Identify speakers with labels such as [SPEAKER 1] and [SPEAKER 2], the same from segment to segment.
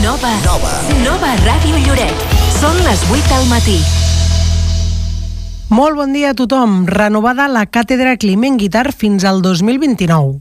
[SPEAKER 1] Nova Ràdio Lloret. Són les 8 del matí.
[SPEAKER 2] Molt bon dia a tothom. Renovada la càtedra Climent Guitart fins al 2029.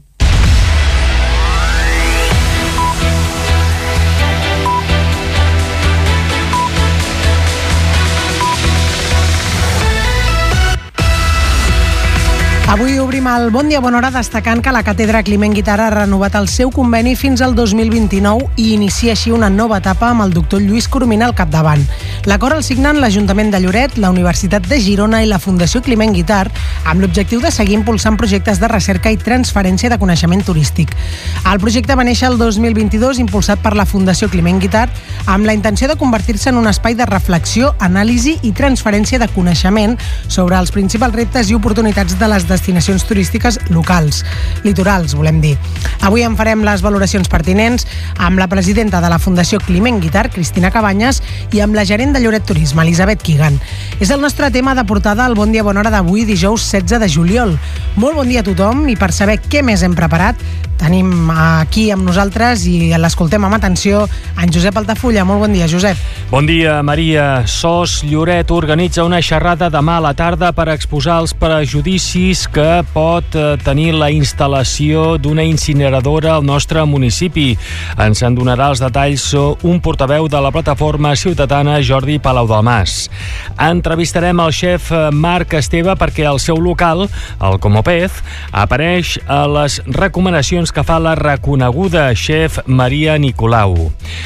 [SPEAKER 2] Avui obrim el Bon Dia Bona Hora destacant que la càtedra Climent Guitart ha renovat el seu conveni fins al 2029 i inicia així una nova etapa amb el doctor Lluís Coromina al capdavant. L'acord el signen l'Ajuntament de Lloret, la Universitat de Girona i la Fundació Climent Guitart amb l'objectiu de seguir impulsant projectes de recerca i transferència de coneixement turístic. El projecte va néixer el 2022 impulsat per la Fundació Climent Guitart amb la intenció de convertir-se en un espai de reflexió, anàlisi i transferència de coneixement sobre els principals reptes i oportunitats de les destinacions turístiques locals, litorals, volem dir. Avui en farem les valoracions pertinents amb la presidenta de la Fundació Climent Guitart, Cristina Cabanyes, i amb la gerent de Lloret Turisme, Elisabet Kigan. És el nostre tema de portada al Bon Dia Bona Hora d'avui, dijous 16 de juliol. Molt bon dia a tothom i per saber què més hem preparat, tenim aquí amb nosaltres i l'escoltem amb atenció en Josep Altafulla. Molt bon dia, Josep.
[SPEAKER 3] Bon dia, Maria. SOS Lloret organitza una xerrada demà a la tarda per exposar els prejudicis que pot tenir la instal·lació d'una incineradora al nostre municipi. Ens en donarà els detalls un portaveu de la plataforma ciutadana, Jordi Palau-Delmas. Entrevistarem el xef Marc Esteve perquè el seu local, el Comopez, apareix a les recomanacions que fa la reconeguda xef Maria Nicolau.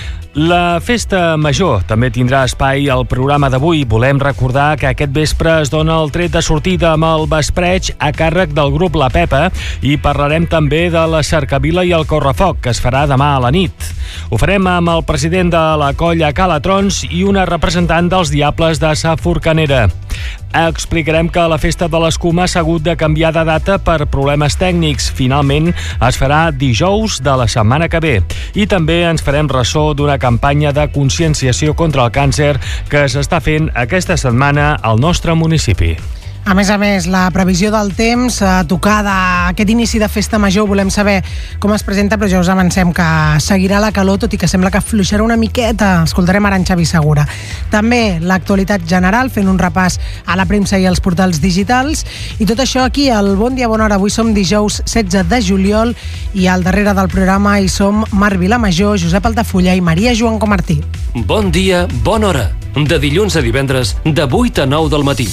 [SPEAKER 3] La Festa Major també tindrà espai al programa d'avui. Volem recordar que aquest vespre es dona el tret de sortida amb el vespreig a càrrec del grup La Pepa i parlarem també de la cercavila i el correfoc, que es farà demà a la nit. Ho farem amb el president de la colla Calatrons i una representant dels Diables de Sa Forcanera. Explicarem que la Festa de l'Escuma s'ha hagut de canviar de data per problemes tècnics. Finalment es farà dijous de la setmana que ve. I també ens farem ressò d'una campanya de conscienciació contra el càncer que s'està fent aquesta setmana al nostre municipi.
[SPEAKER 2] A més, la previsió del temps a tocar d'aquest inici de Festa Major, volem saber com es presenta, però ja us avancem que seguirà la calor, tot i que sembla que afluixarà una miqueta. Escoltarem ara en Xavi Segura. També l'actualitat general, fent un repàs a la premsa i als portals digitals. I tot això aquí al Bon Dia Bona Hora. Avui som dijous 16 de juliol i al darrere del programa hi som Marc Vilamajor, Josep Altafulla i Maria Joan Comartí.
[SPEAKER 4] Bon dia, bona hora. De dilluns a divendres, de 8 a 9 del matí.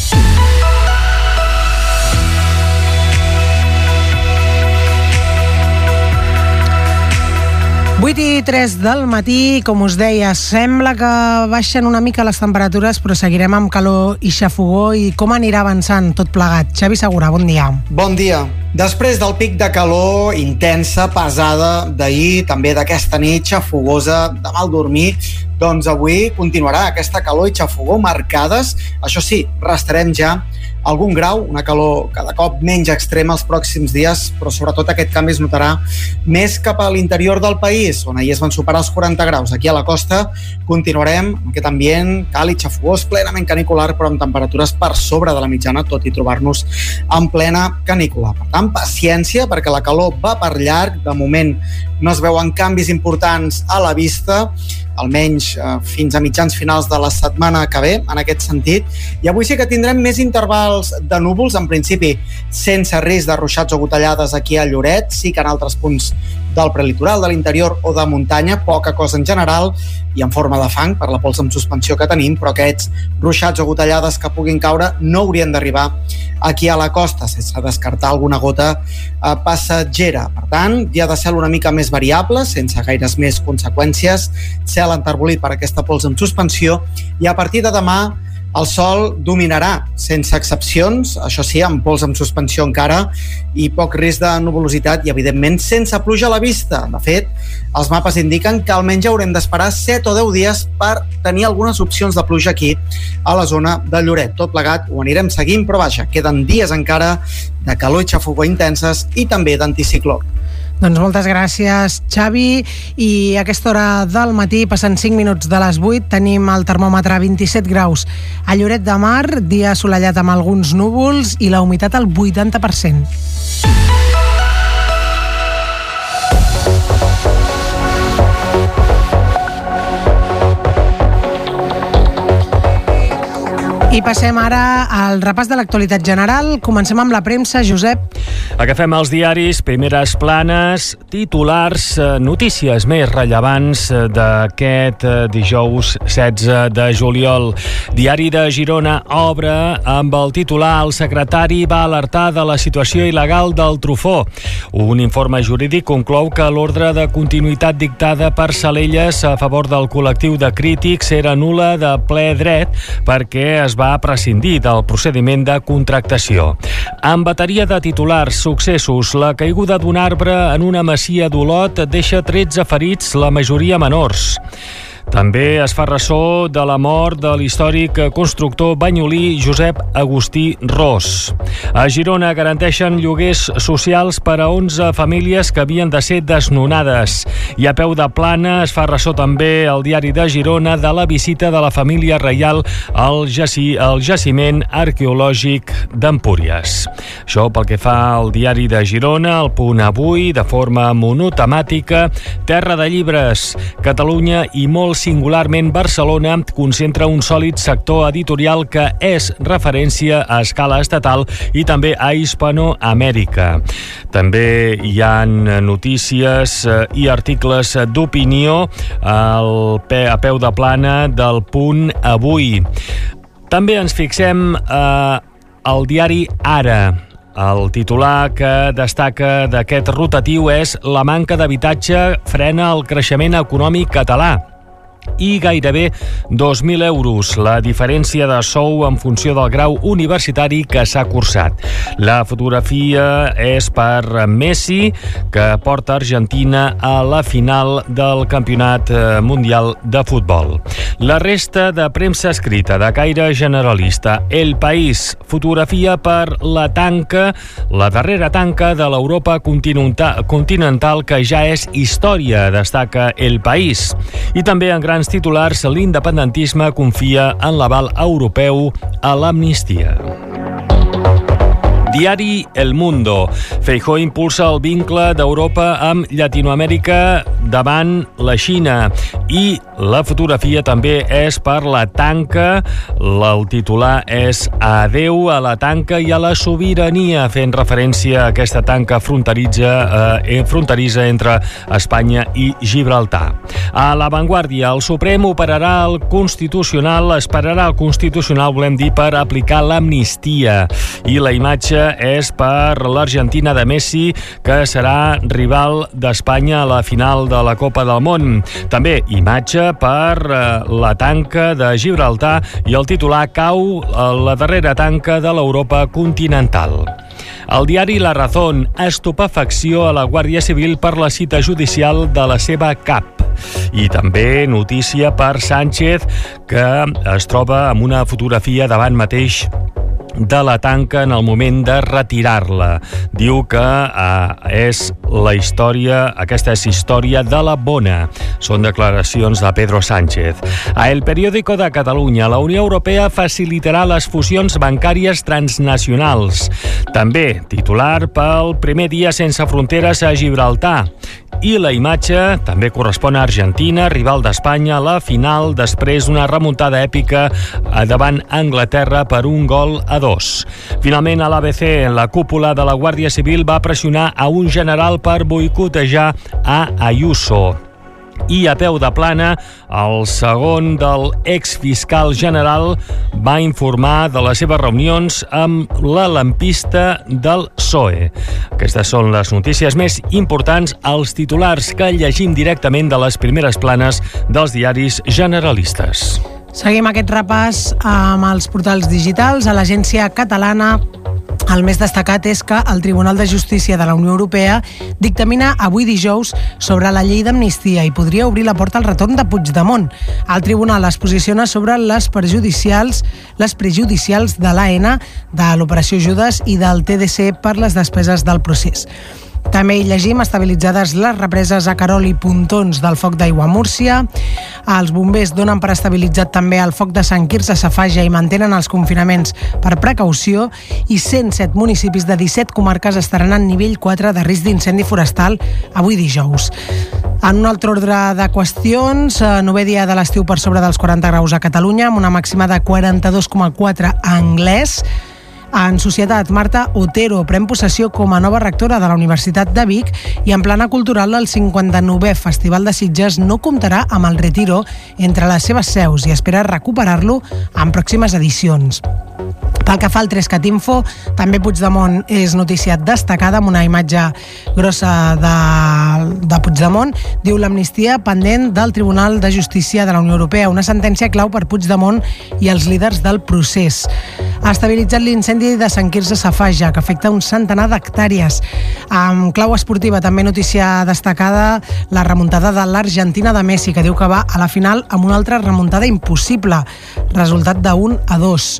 [SPEAKER 2] 8:03 del matí, com us deia, sembla que baixen una mica les temperatures, però seguirem amb calor i xafogó. I com anirà avançant tot plegat? Xavi Segura, bon dia.
[SPEAKER 5] Bon dia. Després del pic de calor intensa, pesada, d'ahir, també d'aquesta nit xafogosa, de mal dormir, doncs avui continuarà aquesta calor i xafogó marcades. Això sí, restarem ja algun grau, una calor cada cop menys extrema els pròxims dies, però sobretot aquest canvi es notarà més cap a l'interior del país, on ahir es van superar els 40 graus. Aquí a la costa continuarem amb aquest ambient càlid, xafogós, plenament canicular, però amb temperatures per sobre de la mitjana, tot i trobar-nos en plena canícula. Per tant, paciència, perquè la calor va per llarg. De moment no es veuen canvis importants a la vista, almenys fins a mitjans finals de la setmana que ve, en aquest sentit. I avui sí que tindrem més intervals de núvols, en principi sense risc de ruixats o gotellades aquí a Lloret, sí que en altres punts del prelitoral, de l'interior o de muntanya, poca cosa en general i en forma de fang per la pols en suspensió que tenim, però aquests ruixats o gotellades que puguin caure no haurien d'arribar aquí a la costa, sense descartar alguna gota passatgera. Per tant, dia de cel una mica més variable, sense gaires més conseqüències, cel enterbolit per aquesta pols en suspensió, i a partir de demà el sol dominarà, sense excepcions, això sí, amb pols en suspensió encara i poc risc de nuvolositat i, evidentment, sense pluja a la vista. De fet, els mapes indiquen que almenys haurem d'esperar 7 o 10 dies per tenir algunes opcions de pluja aquí a la zona de Lloret. Tot plegat ho anirem seguint, però vaja, queden dies encara de calor i xafogó intenses i també d'anticicló.
[SPEAKER 2] Doncs moltes gràcies, Xavi. I a aquesta hora del matí, passant 5 minuts de les 8, tenim el termòmetre a 27 graus. A Lloret de Mar, dia assolellat amb alguns núvols i la humitat al 80%. I passem ara al repàs de l'actualitat general. Comencem amb la premsa, Josep.
[SPEAKER 3] Agafem els diaris, primeres planes, titulars, notícies més rellevants d'aquest dijous 16 de juliol. Diari de Girona obre amb el titular "El secretari va alertar de la situació il·legal del Trufó". Un informe jurídic conclou que l'ordre de continuïtat dictada per Salelles a favor del col·lectiu de crítics era nul·la de ple dret perquè es va prescindir del procediment de contractació. En bateria de titulars, successos, la caiguda d'un arbre en una masia d'Olot deixa 13 ferits, la majoria menors. També es fa ressò de la mort de l'històric constructor banyolí Josep Agustí Ros. A Girona garanteixen lloguers socials per a 11 famílies que havien de ser desnonades. I a peu de plana es fa ressò també al diari de Girona de la visita de la família reial al jaciment arqueològic d'Empúries. Això pel que fa al diari de Girona, el Punt Avui, de forma monotemàtica, terra de llibres, Catalunya i molt singularment Barcelona concentra un sòlid sector editorial que és referència a escala estatal i també a Hispanoamèrica. També hi ha notícies i articles d'opinió a peu de plana del Punt Avui. També ens fixem al diari Ara. El titular que destaca d'aquest rotatiu és "La manca d'habitatge frena el creixement econòmic català" i gairebé 2.000 euros, la diferència de sou en funció del grau universitari que s'ha cursat. La fotografia és per Messi, que porta Argentina a la final del Campionat Mundial de Futbol. La resta de premsa escrita de caire generalista. El País, fotografia per la tanca, la darrera tanca de l'Europa continental que ja és història, destaca El País. I també en grans titulars, l'independentisme confia en l'aval europeu a l'amnistia. Diari El Mundo. Feijóo impulsa el vincle d'Europa amb Llatinoamèrica davant la Xina. I la fotografia també és per la tanca. El titular és "Adeu a la tanca i a la sobirania", fent referència a aquesta tanca fronterissa entre Espanya i Gibraltar. A La Vanguardia, el Suprem esperarà el Constitucional, volem dir, per aplicar l'amnistia. I la imatge és per l'Argentina de Messi, que serà rival d'Espanya a la final de la Copa del Món. També imatge per la tanca de Gibraltar i el titular "Cau la darrera tanca de l'Europa continental". El diari La Razón, estupefacció a la Guàrdia Civil per la cita judicial de la seva cap. I també notícia per Sánchez, que es troba amb una fotografia davant mateix de la tanca en el moment de retirar-la. Diu que aquesta és història de la bona. Són declaracions de Pedro Sánchez. A El Periódico de Catalunya, la Unió Europea facilitarà les fusions bancàries transnacionals. També titular pel primer dia sense fronteres a Gibraltar. I la imatge també correspon a Argentina, rival d'Espanya a la final després d'una remuntada èpica davant Anglaterra per 1-2. Finalment, a l'ABC, la cúpula de la Guàrdia Civil va pressionar a un general per boicotejar a Ayuso. I a peu de plana, el segon del exfiscal general va informar de les seves reunions amb la lampista del PSOE. Aquestes són les notícies més importants, els titulars que llegim directament de les primeres planes dels diaris generalistes.
[SPEAKER 2] Seguim aquest repàs amb els portals digitals. A l'Agència Catalana, el més destacat és que el Tribunal de Justícia de la Unió Europea dictamina avui dijous sobre la llei d'amnistia i podria obrir la porta al retorn de Puigdemont. El tribunal es posiciona sobre les prejudicials de l'AN, de l'Operació Judes i del TDC per les despeses del procés. També hi llegim estabilitzades les represes a Querol i Pontons del foc d'aigua a Múrcia. Els bombers donen per estabilitzat també el foc de Sant Quirze a Safaja i mantenen els confinaments per precaució, i 107 municipis de 17 comarques estaran en nivell 4 de risc d'incendi forestal avui dijous. En un altre ordre de qüestions, 9è dia de l'estiu per sobre dels 40 graus a Catalunya, amb una màxima de 42,4 a Anglès. En societat, Marta Otero pren possessió com a nova rectora de la Universitat de Vic, i en plana cultural el 59è Festival de Sitges no comptarà amb el Retiro entre les seves seus i espera recuperar-lo en pròximes edicions. Pel que fa al 3CAT Info, també Puigdemont és notícia destacada amb una imatge grossa de Puigdemont. Diu l'amnistia pendent del Tribunal de Justícia de la Unió Europea, una sentència clau per Puigdemont i els líders del procés. Ha estabilitzat l'incendi de Sant Quirze Safaja, que afecta un centenar d'hectàrees. En clau esportiva, també notícia destacada, la remuntada de l'Argentina de Messi, que diu que va a la final amb una altra remuntada impossible, resultat de 1-2.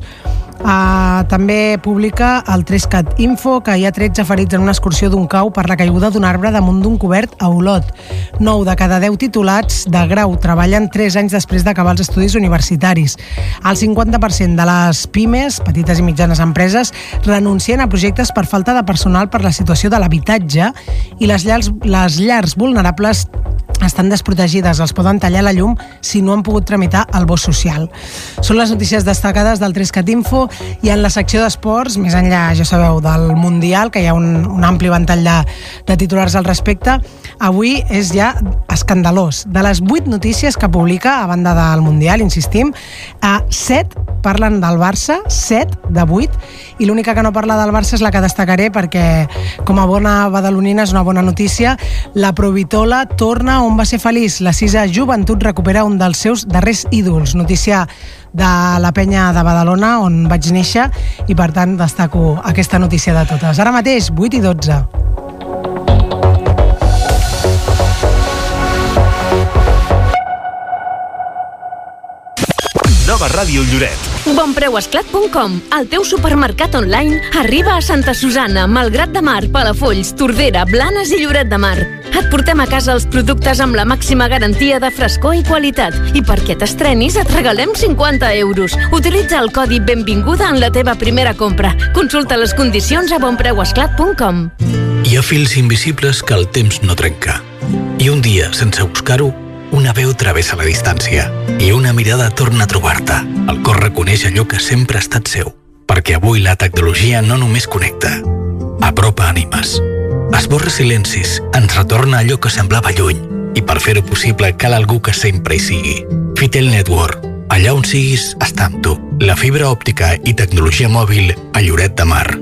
[SPEAKER 2] També publica el 3CAT Info que hi ha 13 ferits en una excursió d'un cau per la caiguda d'un arbre damunt d'un cobert a Olot. 9 de cada 10 titulats de grau treballen 3 anys després d'acabar els estudis universitaris. El 50% de les pimes, petites i mitjanes empreses, renuncien a projectes per falta de personal per la situació de l'habitatge, i les llars vulnerables estan desprotegides, els poden tallar la llum si no han pogut tramitar el bo social. Són les notícies destacades del 3CAT Info, i en la secció d'esports, més enllà, ja sabeu, del Mundial, que hi ha un ampli ventall de titulars al respecte, avui és ja escandalós. De les 8 notícies que publica, a banda del Mundial, insistim, 7 parlen del Barça, 7 de 8, i l'única que no parla del Barça és la que destacaré perquè, com a bona badalonina, és una bona notícia. La Provitola torna on va ser feliç. La 6a Joventut recupera un dels seus darrers ídols. Notícia de la penya de Badalona, on vaig néixer, i per tant destaco aquesta notícia de totes. Ara mateix, 8:12.
[SPEAKER 6] Nova Ràdio Lloret.
[SPEAKER 7] Bonpreuesclat.com, el teu supermercat online, arriba a Santa Susana, Malgrat de Mar, Palafolls, Tordera, Blanes i Lloret de Mar. Et portem a casa els productes amb la màxima garantia de frescor i qualitat. I perquè t'estrenis et regalem 50 euros. Utilitza el codi Benvinguda en la teva primera compra. Consulta les condicions a bonpreuesclat.com.
[SPEAKER 8] Hi ha fils invisibles que el temps no trenca. I un dia, sense buscar-ho, una veu travessa la distància i una mirada torna a trobar-te. El cor reconeix allò que sempre ha estat seu, perquè avui la tecnologia no només connecta, apropa ànimes, esborra silencis, ens retorna allò que semblava lluny, i per fer-ho possible cal algú que sempre hi sigui. Fitel Network, allà on siguis, està amb tu. La fibra òptica i tecnologia mòbil a Lloret de Mar.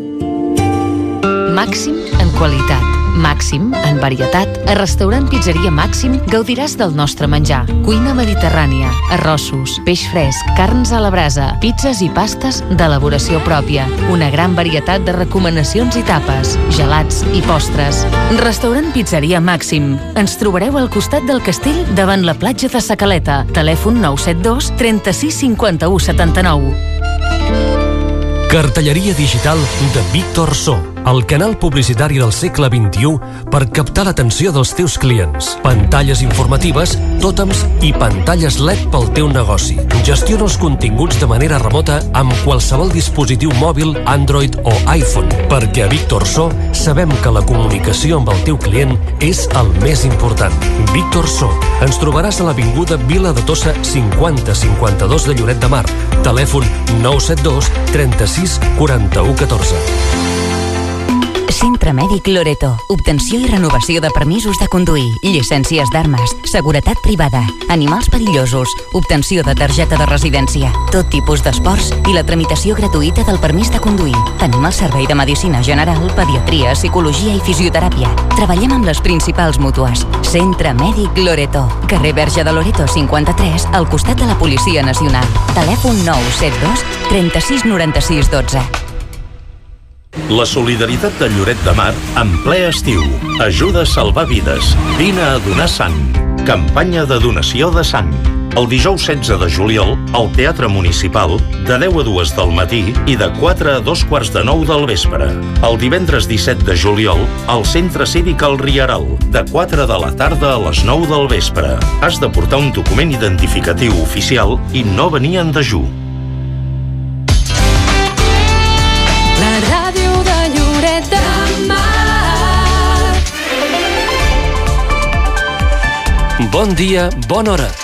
[SPEAKER 9] Màxim en qualitat, màxim en varietat. A Restaurant Pizzeria Màxim gaudiràs del nostre menjar. Cuina mediterrània, arrossos, peix fresc, carns a la brasa, pizzas i pastes d'elaboració pròpia. Una gran varietat de recomanacions i tapes, gelats i postres. Restaurant Pizzeria Màxim. Ens trobareu al costat del castell davant la platja de Sa Caleta. Telèfon 972 36 51 79.
[SPEAKER 4] Cartelleria digital de Víctor So, el canal publicitari del segle XXI per captar l'atenció dels teus clients. Pantalles informatives, tòtems i pantalles LED pel teu negoci. Gestiona els continguts de manera remota amb qualsevol dispositiu mòbil, Android o iPhone, perquè a Víctor So sabem que la comunicació amb el teu client és el més important. Víctor So. Ens trobaràs a l'avinguda Vila de Tossa 5052 de Lloret de Mar. Telèfon 972 36 41 14.
[SPEAKER 10] Centre Mèdic Loreto. Obtenció i renovació de permisos de conduir, llicències d'armes, seguretat privada, animals perillosos, obtenció de targeta de residència, tot tipus d'esports i la tramitació gratuïta del permís de conduir. Tenim el servei de medicina general, pediatria, psicologia i fisioteràpia. Treballem amb les principals mútues. Centre Mèdic Loreto. Carrer Verge de Loreto 53, al costat de la Policia Nacional. Telèfon 972 36 96 12.
[SPEAKER 6] La solidaritat de Lloret de Mar en ple estiu. Ajuda a salvar vides. Vine a donar sang. Campanya de donació de sang. El dijous 16 de juliol, al Teatre Municipal, de 10 a 2 del matí i de 4 a 2:45 del vespre. El divendres 17 de juliol, al Centre Cívic El Rieral, de 4 de la tarda a les 9 del vespre. Has de portar un document identificatiu oficial i no venir en dejú.
[SPEAKER 11] La ràdio de Lloret de Mar.
[SPEAKER 4] Bon dia, bona hora.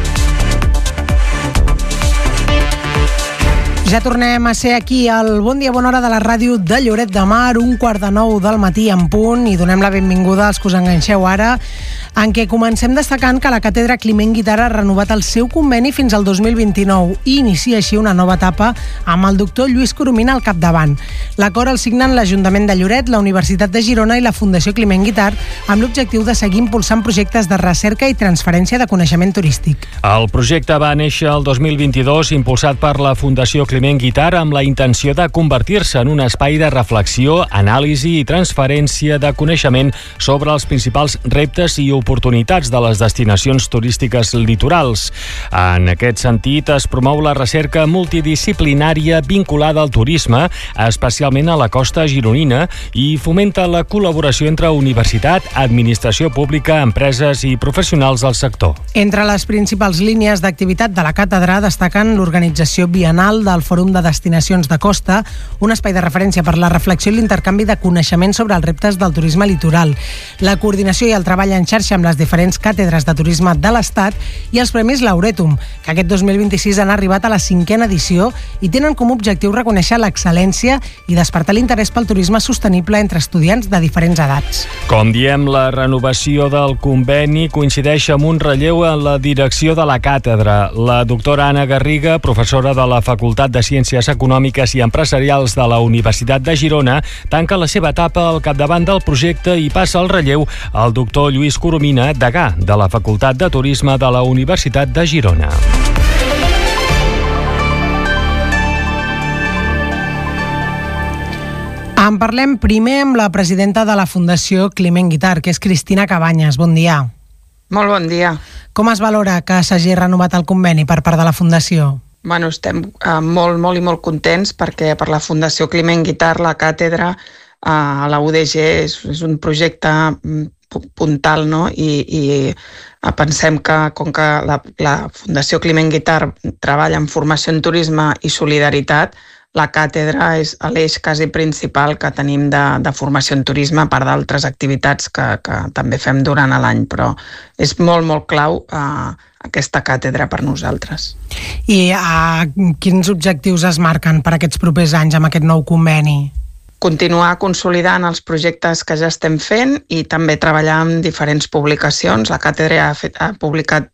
[SPEAKER 2] Ja tornem a ser aquí al Bon Dia, Bona Hora de la ràdio de Lloret de Mar, 8:45 del matí en punt, i donem la benvinguda als que us enganxeu ara, en què comencem destacant que la Càtedra Climent Guitarra ha renovat el seu conveni fins al 2029 i inicia així una nova etapa amb el doctor Lluís Coromina al capdavant. L'acord el signen l'Ajuntament de Lloret, la Universitat de Girona i la Fundació Climent Guitar, amb l'objectiu de seguir impulsant projectes de recerca i transferència de coneixement turístic.
[SPEAKER 3] El projecte va néixer el 2022, impulsat per la Fundació Climent Guitar, amb la intenció de convertir-se en un espai de reflexió, anàlisi i transferència de coneixement sobre els principals reptes i oportunitats de les destinacions turístiques litorals. En aquest sentit, es promou la recerca multidisciplinària vinculada al turisme, especialment a la costa gironina, i fomenta la col·laboració entre universitat, administració pública, empreses i professionals del sector.
[SPEAKER 2] Entre les principals línies d'activitat de la càtedra destaquen l'organització bienal del Fòrum de Destinacions de Costa, un espai de referència per la reflexió i l'intercanvi de coneixement sobre els reptes del turisme litoral, la coordinació i el treball en xarxa amb les diferents càtedres de turisme de l'Estat i els Premis Lauretum, que aquest 2026 han arribat a la 5a edició i tenen com a objectiu reconèixer l'excel·lència i despertar l'interès pel turisme sostenible entre estudiants de diferents edats.
[SPEAKER 3] Com diem, la renovació del conveni coincideix amb un relleu en la direcció de la càtedra. La doctora Anna Garriga, professora de la Facultat de Ciències Econòmiques i Empresarials de la Universitat de Girona, tanca la seva etapa al capdavant del projecte i passa el relleu al doctor Lluís Coromina, degà de la Facultat de Turisme de la Universitat de Girona.
[SPEAKER 2] En parlem primer amb la presidenta de la Fundació Climent Guitar, que és Cristina Cabanyes. Bon dia.
[SPEAKER 12] Molt bon dia.
[SPEAKER 2] Com es valora que s'hagi renovat el conveni per part de la Fundació?
[SPEAKER 12] Bueno, estem molt contents perquè per la Fundació Climent Guitar la càtedra a la UDG és un projecte puntal, no? I pensem que com que la Fundació Climent Guitar treballa en formació en turisme i solidaritat, la càtedra és l'eix quasi principal que tenim de formació en turisme, a part d'altres activitats que també fem durant l'any, però és molt clau aquesta càtedra per nosaltres.
[SPEAKER 2] I quins objectius es marquen per aquests propers anys amb aquest nou conveni?
[SPEAKER 12] Continuar consolidant els projectes que ja estem fent i també treballar en diferents publicacions. La càtedra ha publicat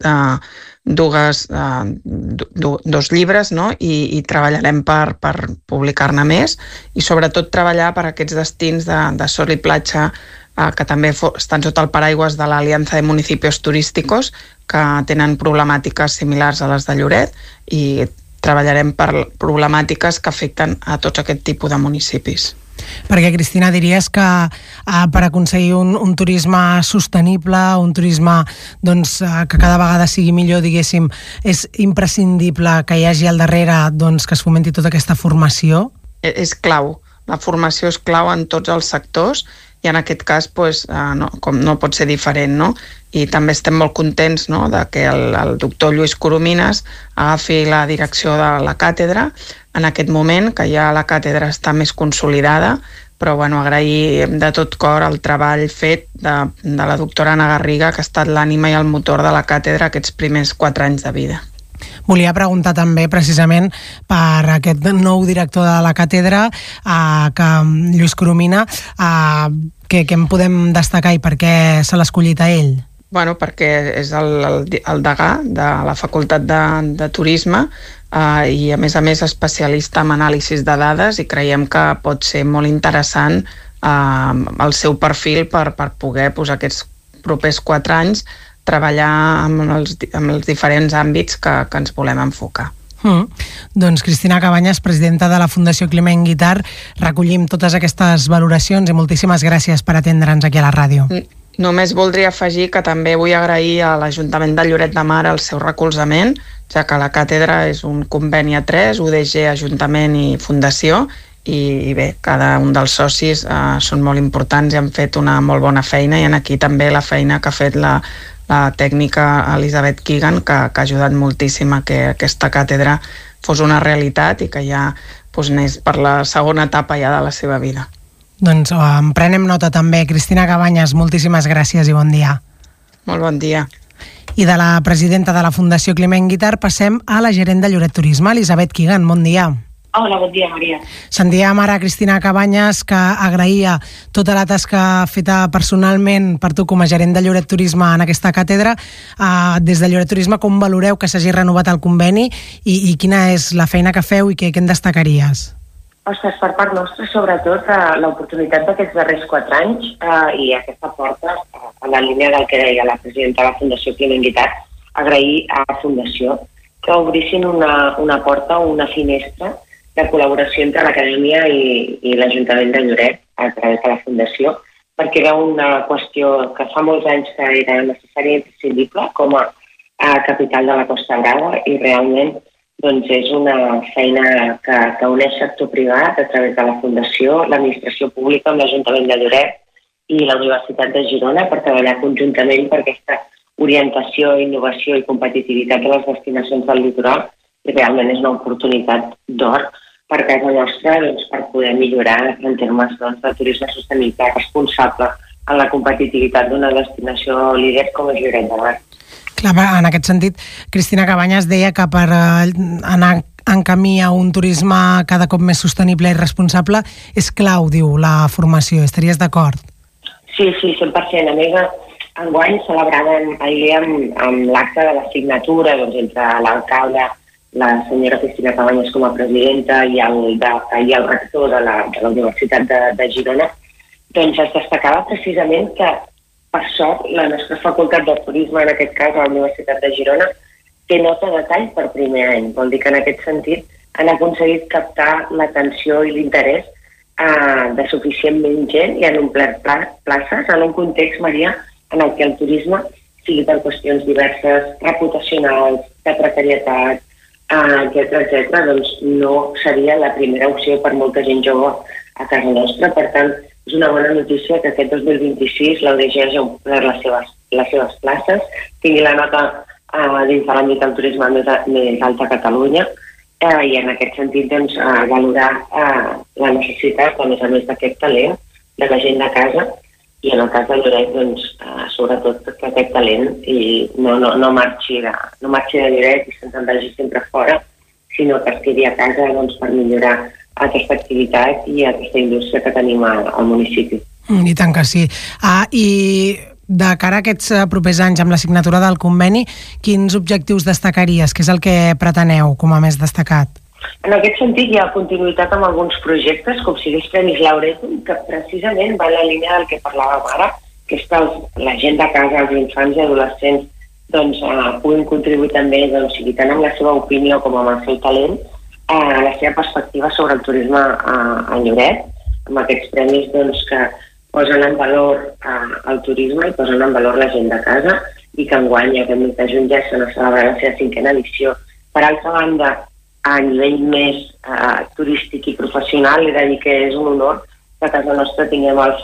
[SPEAKER 12] dos llibres, no? I treballarem per publicar-ne més i sobretot treballar per aquests destins de sol i platja que també estan sota el paraigües de l'Aliança de Municipios Turísticos, que tenen problemàtiques similars a les de Lloret, i treballarem per problemàtiques que afecten a tots aquest tipus de municipis.
[SPEAKER 2] Perquè, Cristina, diries que per aconseguir un turisme sostenible, un turisme que cada vegada sigui millor, diguéssim, és imprescindible que hi hagi al darrere que es fomenti tota aquesta formació?
[SPEAKER 12] És clau. La formació és clau en tots els sectors i en aquest cas no pot ser diferent, no? I també estem molt contents, no?, de que el doctor Lluís Coromines agafi la direcció de la càtedra en aquest moment, que ja la càtedra està més consolidada, però agrair de tot cor el treball fet de la doctora Anna Garriga, que ha estat l'ànima i el motor de la càtedra aquests primers 4 anys de vida.
[SPEAKER 2] Volia preguntar també precisament per aquest nou director de la càtedra, Lluís Coromina, què en podem destacar i per què se l'ha escollit a ell?
[SPEAKER 12] Bueno, perquè és el degà de la Facultat de Turisme i a més especialista en anàlisis de dades, i creiem que pot ser molt interessant el seu perfil per poder aquests propers 4 anys treballar amb els diferents àmbits que ens volem enfocar.
[SPEAKER 2] Doncs Cristina Cabanyes, presidenta de la Fundació Climent Guitar, recollim totes aquestes valoracions i moltíssimes gràcies per atendre'ns aquí a la ràdio.
[SPEAKER 12] Només voldria afegir que també vull agrair a l'Ajuntament de Lloret de Mar el seu recolzament, ja que la càtedra és un conveni a 3, UDG, Ajuntament i Fundació, i bé, cada un dels socis són molt importants i han fet una molt bona feina, i en aquí també la feina que ha fet la tècnica Elisabeth Keegan, que ha ajudat moltíssim a que aquesta càtedra fos una realitat i que ja anés per la segona etapa ja de la seva vida.
[SPEAKER 2] Doncs en prenem nota també. Cristina Cabanyes, moltíssimes gràcies i bon dia.
[SPEAKER 12] Molt bon dia.
[SPEAKER 2] I de la presidenta de la Fundació Climent Guitart passem a la gerent de Lloret Turisme, Elisabeth Keegan. Bon dia.
[SPEAKER 13] Hola, bon dia, Maria.
[SPEAKER 2] Sentíem ara Cristina Cabanyes, que agraïa tota la tasca feta personalment per tu com a gerent de Lloret Turisme en aquesta càtedra. Des de Lloret Turisme, com valoreu que s'hagi renovat el conveni i quina és la feina que feu i què en destacaries?
[SPEAKER 13] Ostres, per part nostra, sobretot, l'oportunitat d'aquests darrers 4 anys i aquesta porta, a la línia del que deia la presidenta de la Fundació Climent Guitart, agrair a la Fundació que obrissin una porta o una finestra de col·laboració entre l'Acadèmia i l'Ajuntament de Lloret a través de la Fundació, perquè era una qüestió que fa molts anys que era necessària i imprescindible com a capital de la Costa Brava, i realment doncs és una feina que uneix sector privat a través de la Fundació, l'administració pública amb l'Ajuntament de Lloret i la Universitat de Girona per treballar conjuntament per aquesta orientació, innovació i competitivitat de les destinacions del litoral, i realment és una oportunitat d'or per casa nostra per poder millorar en termes de turisme sostenible, responsable en la competitivitat d'una destinació líder com és Lloret de Mar.
[SPEAKER 2] Clar, en aquest sentit, Cristina Cabanyes deia que per anar en camí a un turisme cada cop més sostenible i responsable és clau, diu, la formació. Estaries d'acord?
[SPEAKER 13] Sí, 100%. A més, enguany celebràvem ahir amb l'acte de la signatura entre l'alcalde, la senyora Cristina Cabanyes com a presidenta i el rector de la Universitat de Girona, doncs es destacava precisament que per sort, la nostra facultat de turisme, en aquest cas a la Universitat de Girona, té nota de tall per primer any. Vol dir que en aquest sentit han aconseguit captar l'atenció i l'interès de suficientment gent i han omplert places en un context, Maria, en el que el turisme, sigui per qüestions diverses, reputacionals, de precarietat, etc., doncs no seria la primera opció per molta gent jove a casa nostra. Per tant, és una bona notícia que aquest 2026 la UDG hagi omplert les seves places, tingui la nota dins de l'àmbit del turisme més alta a Catalunya, i en aquest sentit valorar la necessitat, a més d'aquest talent, de la gent de casa, i en el cas de Lloret, sobretot que aquest talent no marxi de Lloret i se'ns en vagi sempre fora, sinó que es quedi a casa per millorar aquesta activitat i aquesta indústria que tenim al municipi.
[SPEAKER 2] I tant que sí. I de cara a aquests propers anys amb la signatura del conveni, quins objectius destacaries? Què és el que preteneu com a més destacat?
[SPEAKER 13] En aquest sentit hi ha continuïtat amb alguns projectes, com si els Premis Lauretum, que precisament va en la línia del que parlàvem ara, que és que la gent de casa, els infants i adolescents, puguin contribuir també, sigui tant amb la seva opinió com amb el seu talent, a la seva perspectiva sobre el turisme a Lloret, amb aquests premis que posen en valor el turisme i posen en valor la gent de casa, i que enguany, aquest mes de juny, ja se n'ha celebrat la seva 5a edició. Per altra banda, a nivell més turístic i professional, he de dir que és un honor que a casa nostra tinguem el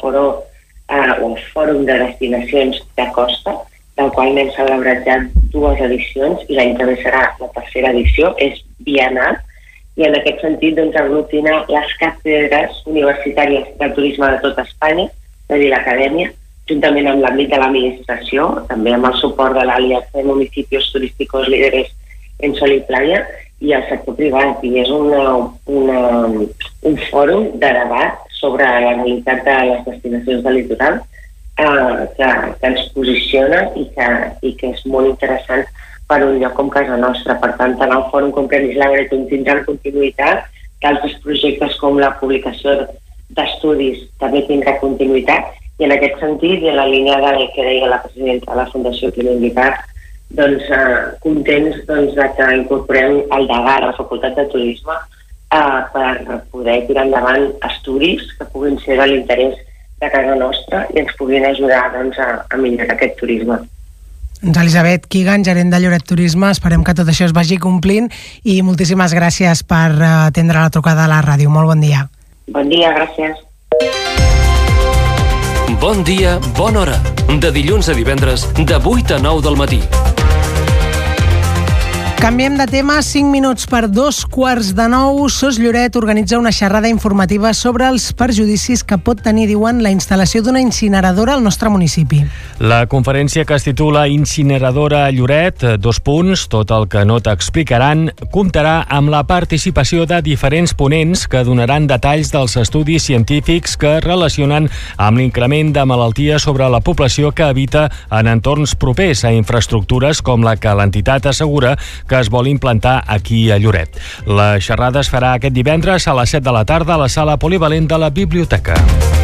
[SPEAKER 13] Fòrum de Destinacions de Costa, del qual n'hem celebrat ja 2 edicions, i l'any que ve serà la 3a edició, és bienal, i en aquest sentit aglutina les càtedres universitàries del turisme de tot Espanya, és a dir, l'Acadèmia, juntament amb l'àmbit de l'administració, també amb el suport de l'Aliança de Municipios Turísticos Líderes en Sol i Playa, i el sector privat, i és un fòrum de debat sobre la realitat de les destinacions del litoral que ens posiciona i que és molt interessant per un lloc com casa nostra. Per tant, tant el fòrum com Premis Lauretum tindran continuïtat, d'altres projectes com la publicació d'estudis també tindrà continuïtat, i en aquest sentit, i en la línia del que deia la presidenta de la Fundació Climent Guitart, contents de que incorporem el degà a la Facultat de Turisme per poder tirar endavant estudis que puguin ser de l'interès de casa nostra i ens puguin ajudar doncs, a millorar aquest turisme.
[SPEAKER 2] Elisabet Kigan, gerent de Lloret Turisme, esperem que tot això es vagi complint i moltíssimes gràcies per atendre la trucada a la ràdio. Molt bon dia.
[SPEAKER 13] Bon dia, gràcies.
[SPEAKER 4] Bon dia, bona hora. De dilluns a divendres, de 8 a 9 del matí.
[SPEAKER 2] Canviem de tema, 5 minuts per 8:45. SOS Lloret organitza una xerrada informativa sobre els perjudicis que pot tenir, diuen, la instal·lació d'una incineradora al nostre municipi.
[SPEAKER 3] La conferència, que es titula Incineradora Lloret, tot el que no t'explicaran, comptarà amb la participació de diferents ponents que donaran detalls dels estudis científics que es relacionen amb l'increment de malalties sobre la població que habita en entorns propers a infraestructures com la que l'entitat assegura que es vol implantar aquí a Lloret. La xerrada es farà aquest divendres a les 7 de la tarda a la sala polivalent de la biblioteca.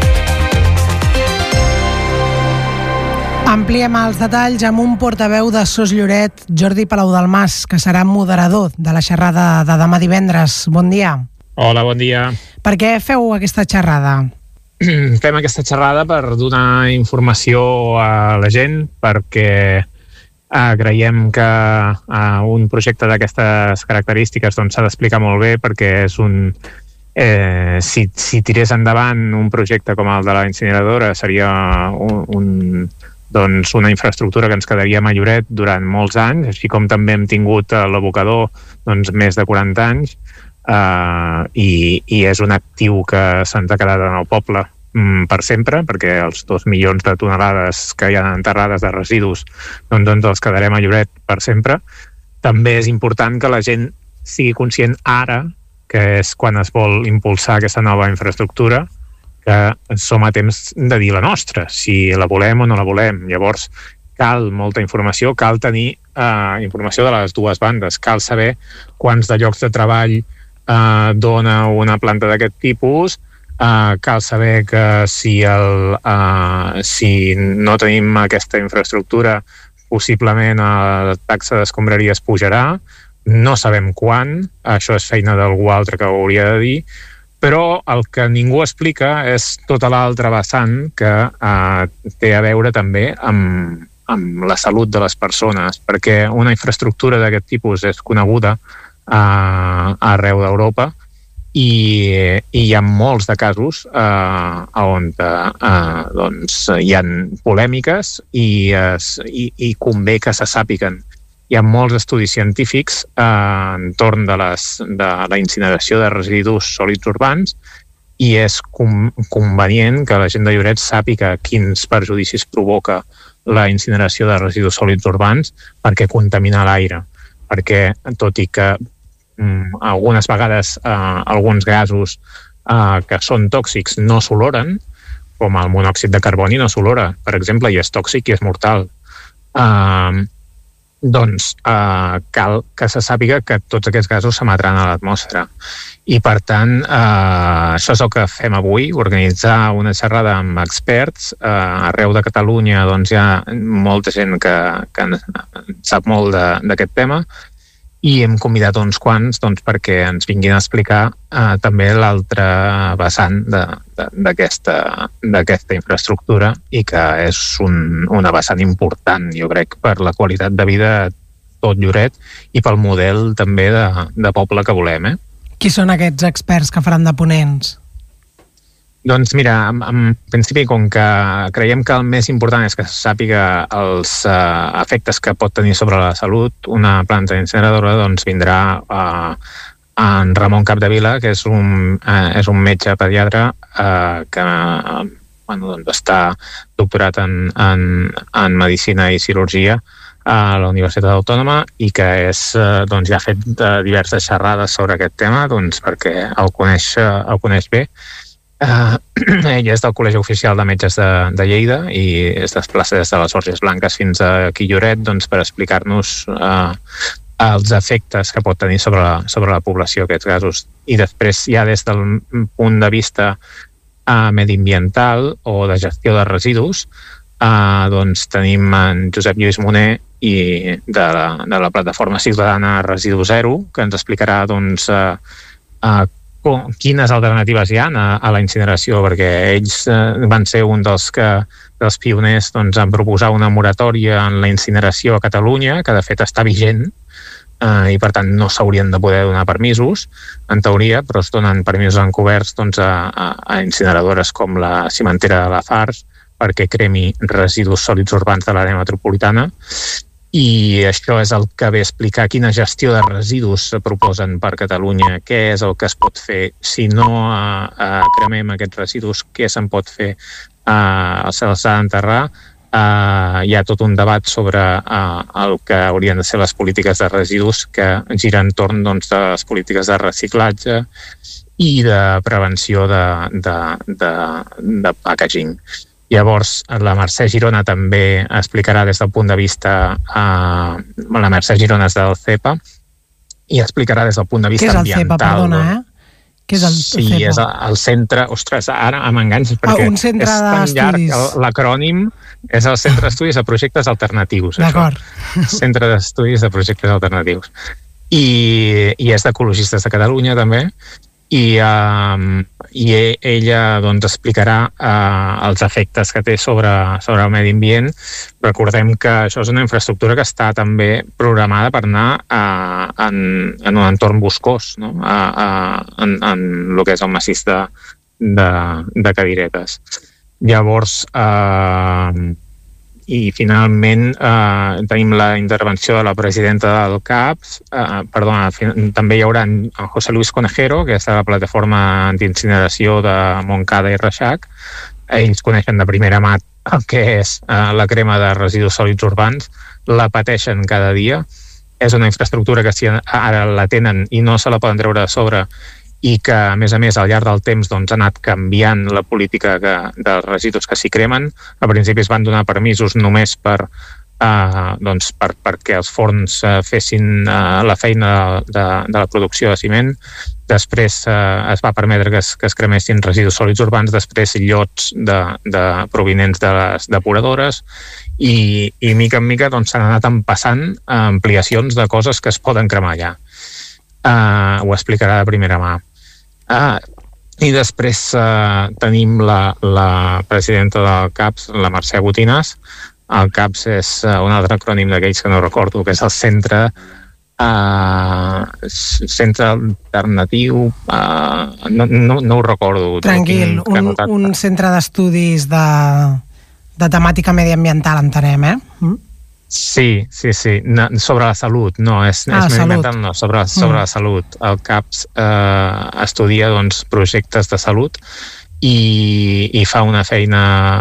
[SPEAKER 2] Ampliem els detalls amb un portaveu de SOS Lloret, Jordi Palau-Delmas, que serà moderador de la xerrada de demà divendres. Bon dia.
[SPEAKER 14] Hola, bon dia.
[SPEAKER 2] Per què feu aquesta xerrada?
[SPEAKER 14] Fem aquesta xerrada per donar informació a la gent, perquè creiem que un projecte d'aquestes característiques s'ha d'explicar molt bé, perquè és si tirés endavant un projecte com el de la incineradora seria una infraestructura que ens quedaria a Lloret durant molts anys, així com també hem tingut l'abocador més de 40 anys, i és un actiu que se'ns ha quedat en el poble per sempre, perquè els 2 milions de tonelades que hi ha enterrades de residus doncs els quedarem a Lloret per sempre. També és important que la gent sigui conscient ara, que és quan es vol impulsar aquesta nova infraestructura, que som a temps de dir la nostra, si la volem o no la volem. Llavors, cal molta informació, cal tenir informació de les dues bandes, cal saber quants de llocs de treball dona una planta d'aquest tipus, cal saber que si no tenim aquesta infraestructura, possiblement la taxa d'escombraria es pujarà, no sabem quan, això és feina d'algú altre que ho hauria de dir, però el que ningú explica és tota l'altra vessant que té a veure també amb la salut de les persones, perquè una infraestructura d'aquest tipus és coneguda arreu d'Europa, i hi ha molts de casos on hi ha polèmiques i convé que se sàpiguen. Hi ha molts estudis científics entorn de la incineració de residus sòlids urbans i és convenient que la gent de Lloret sàpiga quins perjudicis provoca la incineració de residus sòlids urbans perquè contamina l'aire. Perquè, tot i que algunes vegades alguns gasos que són tòxics no s'oloren, com el monòxid de carboni no s'olora, per exemple, i és tòxic i és mortal. Cal que se sàpiga que tots aquests gasos s'emetran a l'atmosfera. I, per tant, això és el que fem avui, organitzar una xerrada amb experts. Arreu de Catalunya hi ha molta gent que sap molt d'aquest tema, i hem convidat uns quants perquè ens vinguin a explicar també l'altra vessant d'aquesta infraestructura i que és una vessant important, jo crec, per la qualitat de vida de tot Lloret i pel model també de poble que volem.
[SPEAKER 2] Qui són aquests experts que faran de ponents?
[SPEAKER 14] Doncs mira, en principi, com que creiem que el més important és que se sàpiga els efectes que pot tenir sobre la salut, una planta incineradora vindrà en Ramon Capdevila, que és un metge pediatre que està doctorat en Medicina i Cirurgia a la Universitat Autònoma i que ja ha fet diverses xerrades sobre aquest tema perquè el coneix bé. Ell és del Col·legi Oficial de Metges de Lleida i es desplaça des de les Borges Blanques fins aquí a Lloret per explicar-nos els efectes que pot tenir sobre la població aquests gasos. I després, ja des del punt de vista mediambiental o de gestió de residus, tenim en Josep Lluís Moner de la plataforma ciutadana Residu Zero, que ens explicarà quines alternatives hi ha a la incineració, perquè ells van ser un dels pioners en proposar una moratòria en la incineració a Catalunya, que de fet està vigent, i per tant no s'haurien de poder donar permisos, en teoria, però es donen permisos encoberts a incineradores com la cimentera de Lafarge perquè cremi residus sòlids urbans de l'àrea metropolitana. I això és el que ve a explicar quina gestió de residus proposen per Catalunya, què és el que es pot fer si no cremem aquests residus, què se'n pot fer, se'ls ha d'enterrar. Hi ha tot un debat sobre el que haurien de ser les polítiques de residus que giren entorn de les polítiques de reciclatge i de prevenció de packaging. Llavors, la Mercè Girona també explicarà des del punt de vista... La Mercè Girona és del CEPA i explicarà des del punt de vista ambiental.
[SPEAKER 2] Què és el CEPA, perdona, Què és el CEPA?
[SPEAKER 14] Sí, és el centre... Ostres, ara m'enganys perquè
[SPEAKER 2] un centre
[SPEAKER 14] és tan llarg. L'acrònim és el Centre d'Estudis de Projectes Alternatius.
[SPEAKER 2] D'acord.
[SPEAKER 14] Centre d'Estudis de Projectes Alternatius. I és d'Ecologistes de Catalunya, també. I ella explicarà els efectes que té sobre el medi ambient. Recordem que això és una infraestructura que està també programada per anar en un entorn boscós, no? En el que és el massís de Cadiretes. Llavors, i finalment tenim la intervenció de la presidenta del CAPS, també hi haurà en José Luis Conejero, que és de la plataforma antiincineració de Montcada i Reixac. Ells coneixen de primera mà el que és la crema de residus sòlids urbans, la pateixen cada dia. És una infraestructura que si ara la tenen i no se la poden treure de sobre, i que, a més, al llarg del temps ha anat canviant la política dels residus que s'hi cremen. A principi es van donar permisos només perquè els forns fessin la feina de la producció de ciment. Després es va permetre que es cremessin residus sòlids urbans, després llots provinents de les depuradores, i mica en mica s'han anat empassant ampliacions de coses que es poden cremar allà. Ho explicarà de primera mà. I després tenim la presidenta del CAPS, la Mercè Botinas. El CAPS és un altre acrònim d'aquells que no recordo, que és el Centre Alternatiu, no ho recordo.
[SPEAKER 2] Tranquil, un centre d'estudis de temàtica mediambiental, entenem,
[SPEAKER 14] Sí. Sobre la salut, no, és mediambiental, no, sobre la salut. El CAPS estudia projectes de salut i fa una feina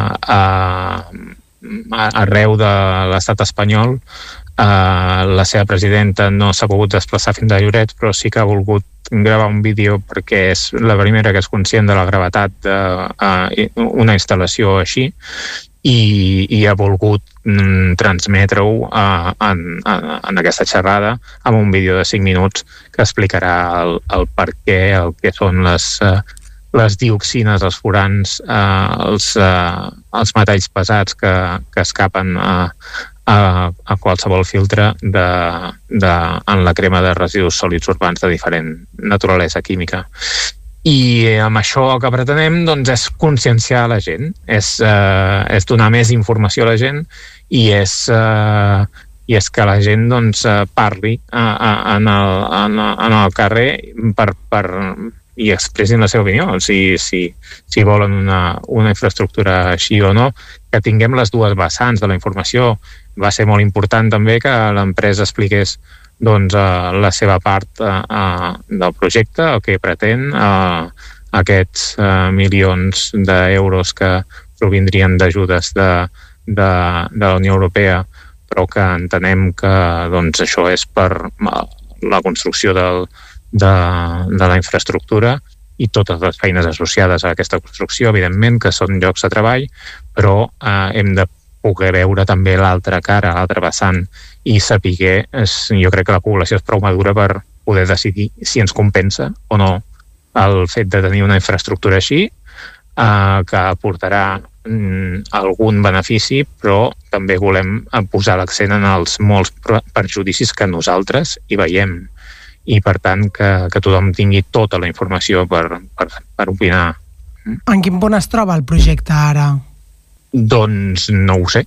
[SPEAKER 14] arreu de l'estat espanyol. La seva presidenta no s'ha pogut desplaçar fins a Lloret, però sí que ha volgut gravar un vídeo perquè és la primera que és conscient de la gravetat d'una instal·lació així, i ha volgut transmetre-ho en aquesta xerrada amb un vídeo de 5 minuts que explicarà el per què, el que són les dioxines, els furans, els metalls pesats que escapen a qualsevol filtre en la crema de residus sòlids urbans de diferent naturalesa química. I amb això el que pretenem és conscienciar la gent, és donar més informació a la gent i és que la gent parli en el carrer i expressin la seva opinió, si volen una infraestructura així o no, que tinguem les dues vessants de la informació. Va ser molt important també que l'empresa expliqués la seva part del projecte, el que pretén, aquests milions d'euros que provindrien d'ajudes de la Unió Europea, però que entenem que això és per la construcció de la infraestructura i totes les feines associades a aquesta construcció, evidentment, que són llocs de treball, però hem de poder veure també l'altra cara, l'altra vessant, i saber, jo crec que la població és prou madura per poder decidir si ens compensa o no el fet de tenir una infraestructura així, que aportarà algun benefici, però també volem posar l'accent en els molts perjudicis que nosaltres hi veiem. i per tant que tothom tingui tota la informació per opinar.
[SPEAKER 2] En quin punt es troba el projecte ara?
[SPEAKER 14] Doncs no ho sé.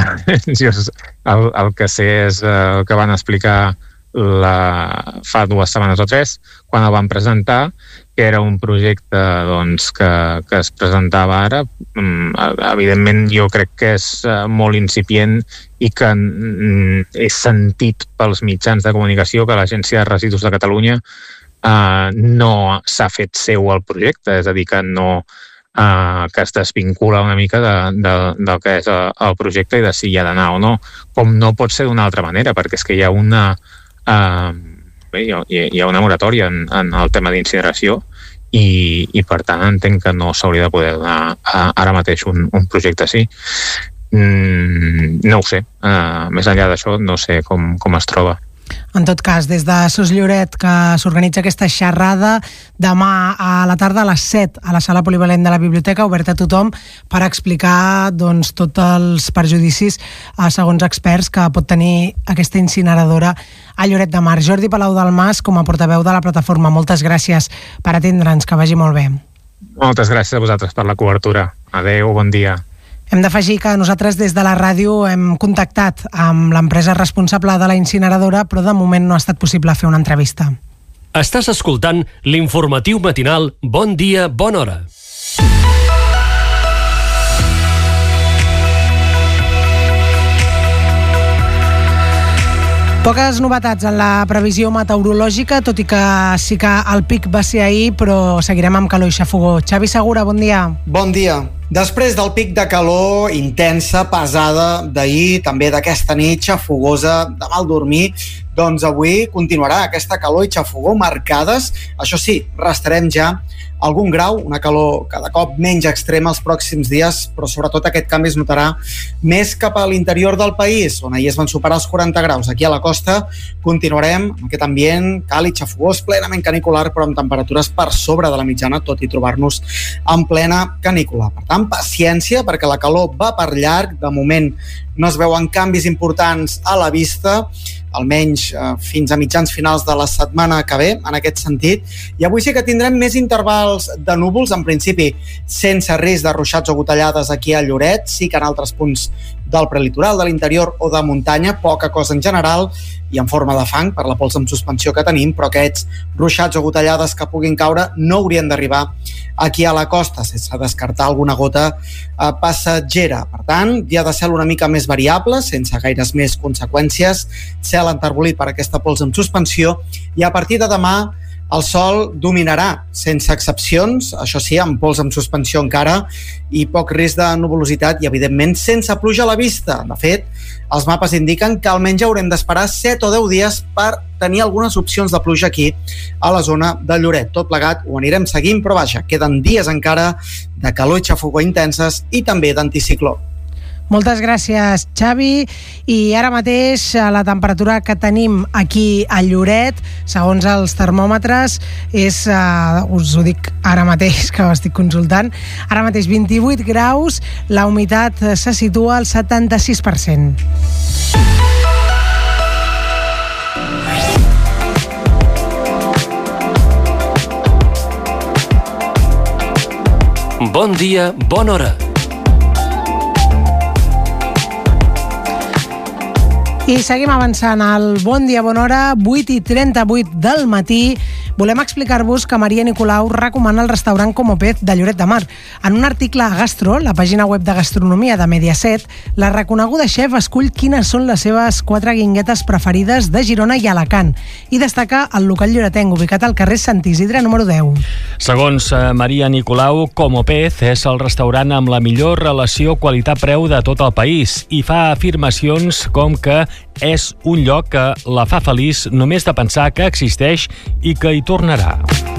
[SPEAKER 14] El que sé és el que van explicar fa 2 setmanes o 3, quan el van presentar, que era un projecte que es presentava ara. Evidentment, jo crec que és molt incipient i que és sentit pels mitjans de comunicació que l'Agència de Residus de Catalunya no s'ha fet seu el projecte, és a dir, que no que es desvincula una mica del que és el projecte i de si hi ha d'anar o no, com no pot ser d'una altra manera, perquè és que hi ha una moratòria en el tema d'incineració i per tant entenc que no s'hauria de poder donar ara mateix un projecte així. No ho sé, més enllà d'això no sé com es troba.
[SPEAKER 2] En tot cas, des de SOS Lloret, que s'organitza aquesta xerrada demà a la tarda a les 7 a la sala polivalent de la biblioteca, oberta a tothom, per explicar tots els perjudicis, segons experts, que pot tenir aquesta incineradora a Lloret de Mar. Jordi Palau del Mas, com a portaveu de la plataforma, moltes gràcies per atendre'ns, que vagi molt bé.
[SPEAKER 14] Moltes gràcies a vosaltres per la cobertura. Adeu, bon dia.
[SPEAKER 2] Hem d'afegir que nosaltres des de la ràdio hem contactat amb l'empresa responsable de la incineradora, però de moment no ha estat possible fer una entrevista.
[SPEAKER 4] Estàs escoltant l'informatiu matinal Bon Dia, Bona Hora.
[SPEAKER 2] Poques novetats en la previsió meteorològica, tot i que sí que el pic va ser ahir, però seguirem amb calor i xafogó. Xavi Segura, bon dia.
[SPEAKER 5] Bon dia. Després del pic de calor intensa, pesada d'ahir, també d'aquesta nit xafogosa, de mal dormir, doncs avui continuarà aquesta calor i xafogó marcades. Això sí, restarem ja algun grau, una calor cada cop menys extrema els pròxims dies, però sobretot aquest canvi es notarà més cap a l'interior del país, on ahir es van superar els 40 graus. Aquí a la costa continuarem amb aquest ambient càlid, xafogós, plenament canicular, però amb temperatures per sobre de la mitjana, tot i trobar-nos en plena canícula. Per tant, paciència, perquè la calor va per llarg. De moment no es veuen canvis importants a la vista, almenys fins a mitjans finals de la setmana que ve, en aquest sentit. I avui sí que tindrem més intervals de núvols, en principi sense risc de ruixats o gotellades aquí a Lloret, sí que en altres punts del prelitoral, de l'interior o de muntanya, poca cosa en general, i en forma de fang per la pols en suspensió que tenim, però aquests ruixats o gotellades que puguin caure no haurien d'arribar aquí a la costa, sense descartar alguna gota passatgera. Per tant, dia de cel una mica més variable, sense gaires més conseqüències, cel enterbolit per aquesta pols en suspensió, i a partir de demà el sol dominarà, sense excepcions, això sí, amb pols en suspensió encara, i poc risc de nuvolositat i, evidentment, sense pluja a la vista. De fet, els mapes indiquen que almenys haurem d'esperar 7 o 10 dies per tenir algunes opcions de pluja aquí a la zona de Lloret. Tot plegat ho anirem seguint, però vaja, queden dies encara de calor i xafogó intenses i també d'anticicló.
[SPEAKER 2] Moltes gràcies, Xavi. I ara mateix la temperatura que tenim aquí a Lloret, segons els termòmetres, és, us ho dic ara mateix, que ho estic consultant, ara mateix 28 graus, la humitat se situa al 76%.
[SPEAKER 4] Bon dia, bona hora.
[SPEAKER 2] I seguim avançant al Bon Dia, Bona Hora, 8:38 del matí. Volem explicar-vos que Maria Nicolau recomana el restaurant Como Pez de Lloret de Mar. En un article a Gastro, la pàgina web de gastronomia de Mediaset, la reconeguda xef escull quines són les seves 4 guinguetes preferides de Girona i Alacant i destaca el local lloretenc ubicat al carrer Sant Isidre número 10.
[SPEAKER 3] Segons Maria Nicolau, Como Pez és el restaurant amb la millor relació qualitat-preu de tot el país i fa afirmacions com que és un lloc que la fa feliç només de pensar que existeix i que hi tornarà.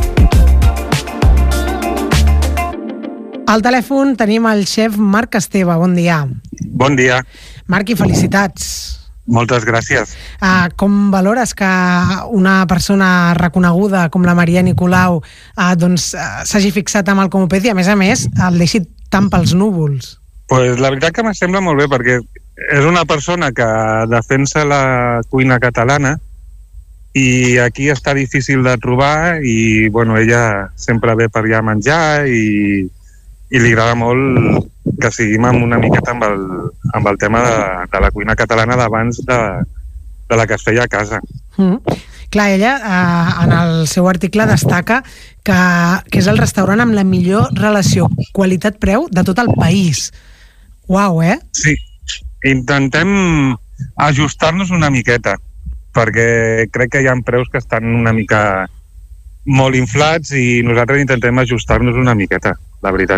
[SPEAKER 2] Al telèfon tenim el xef Marc Esteve. Bon dia.
[SPEAKER 15] Bon dia.
[SPEAKER 2] Marc, i felicitats.
[SPEAKER 15] Moltes gràcies.
[SPEAKER 2] Com valores que una persona reconeguda com la Maria Nicolau s'hagi fixat amb el Como Pez i, a més, el deixi tant pels núvols?
[SPEAKER 15] Pues la veritat que me sembla molt bé, perquè és una persona que defensa la cuina catalana i aquí està difícil de trobar i, bueno, ella sempre ve per allà a menjar i li agrada molt que seguim una miqueta amb el tema de la cuina catalana d'abans de la que es feia a casa.
[SPEAKER 2] Clar, ella en el seu article destaca que és el restaurant amb la millor relació qualitat-preu de tot el país. Uau,
[SPEAKER 15] Sí, intentem ajustar-nos una miqueta, perquè crec que hi ha preus que estan una mica molt inflats i nosaltres intentem ajustar-nos una miqueta, la veritat.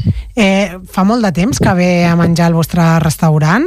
[SPEAKER 2] Fa molt de temps que ve a menjar al vostre restaurant?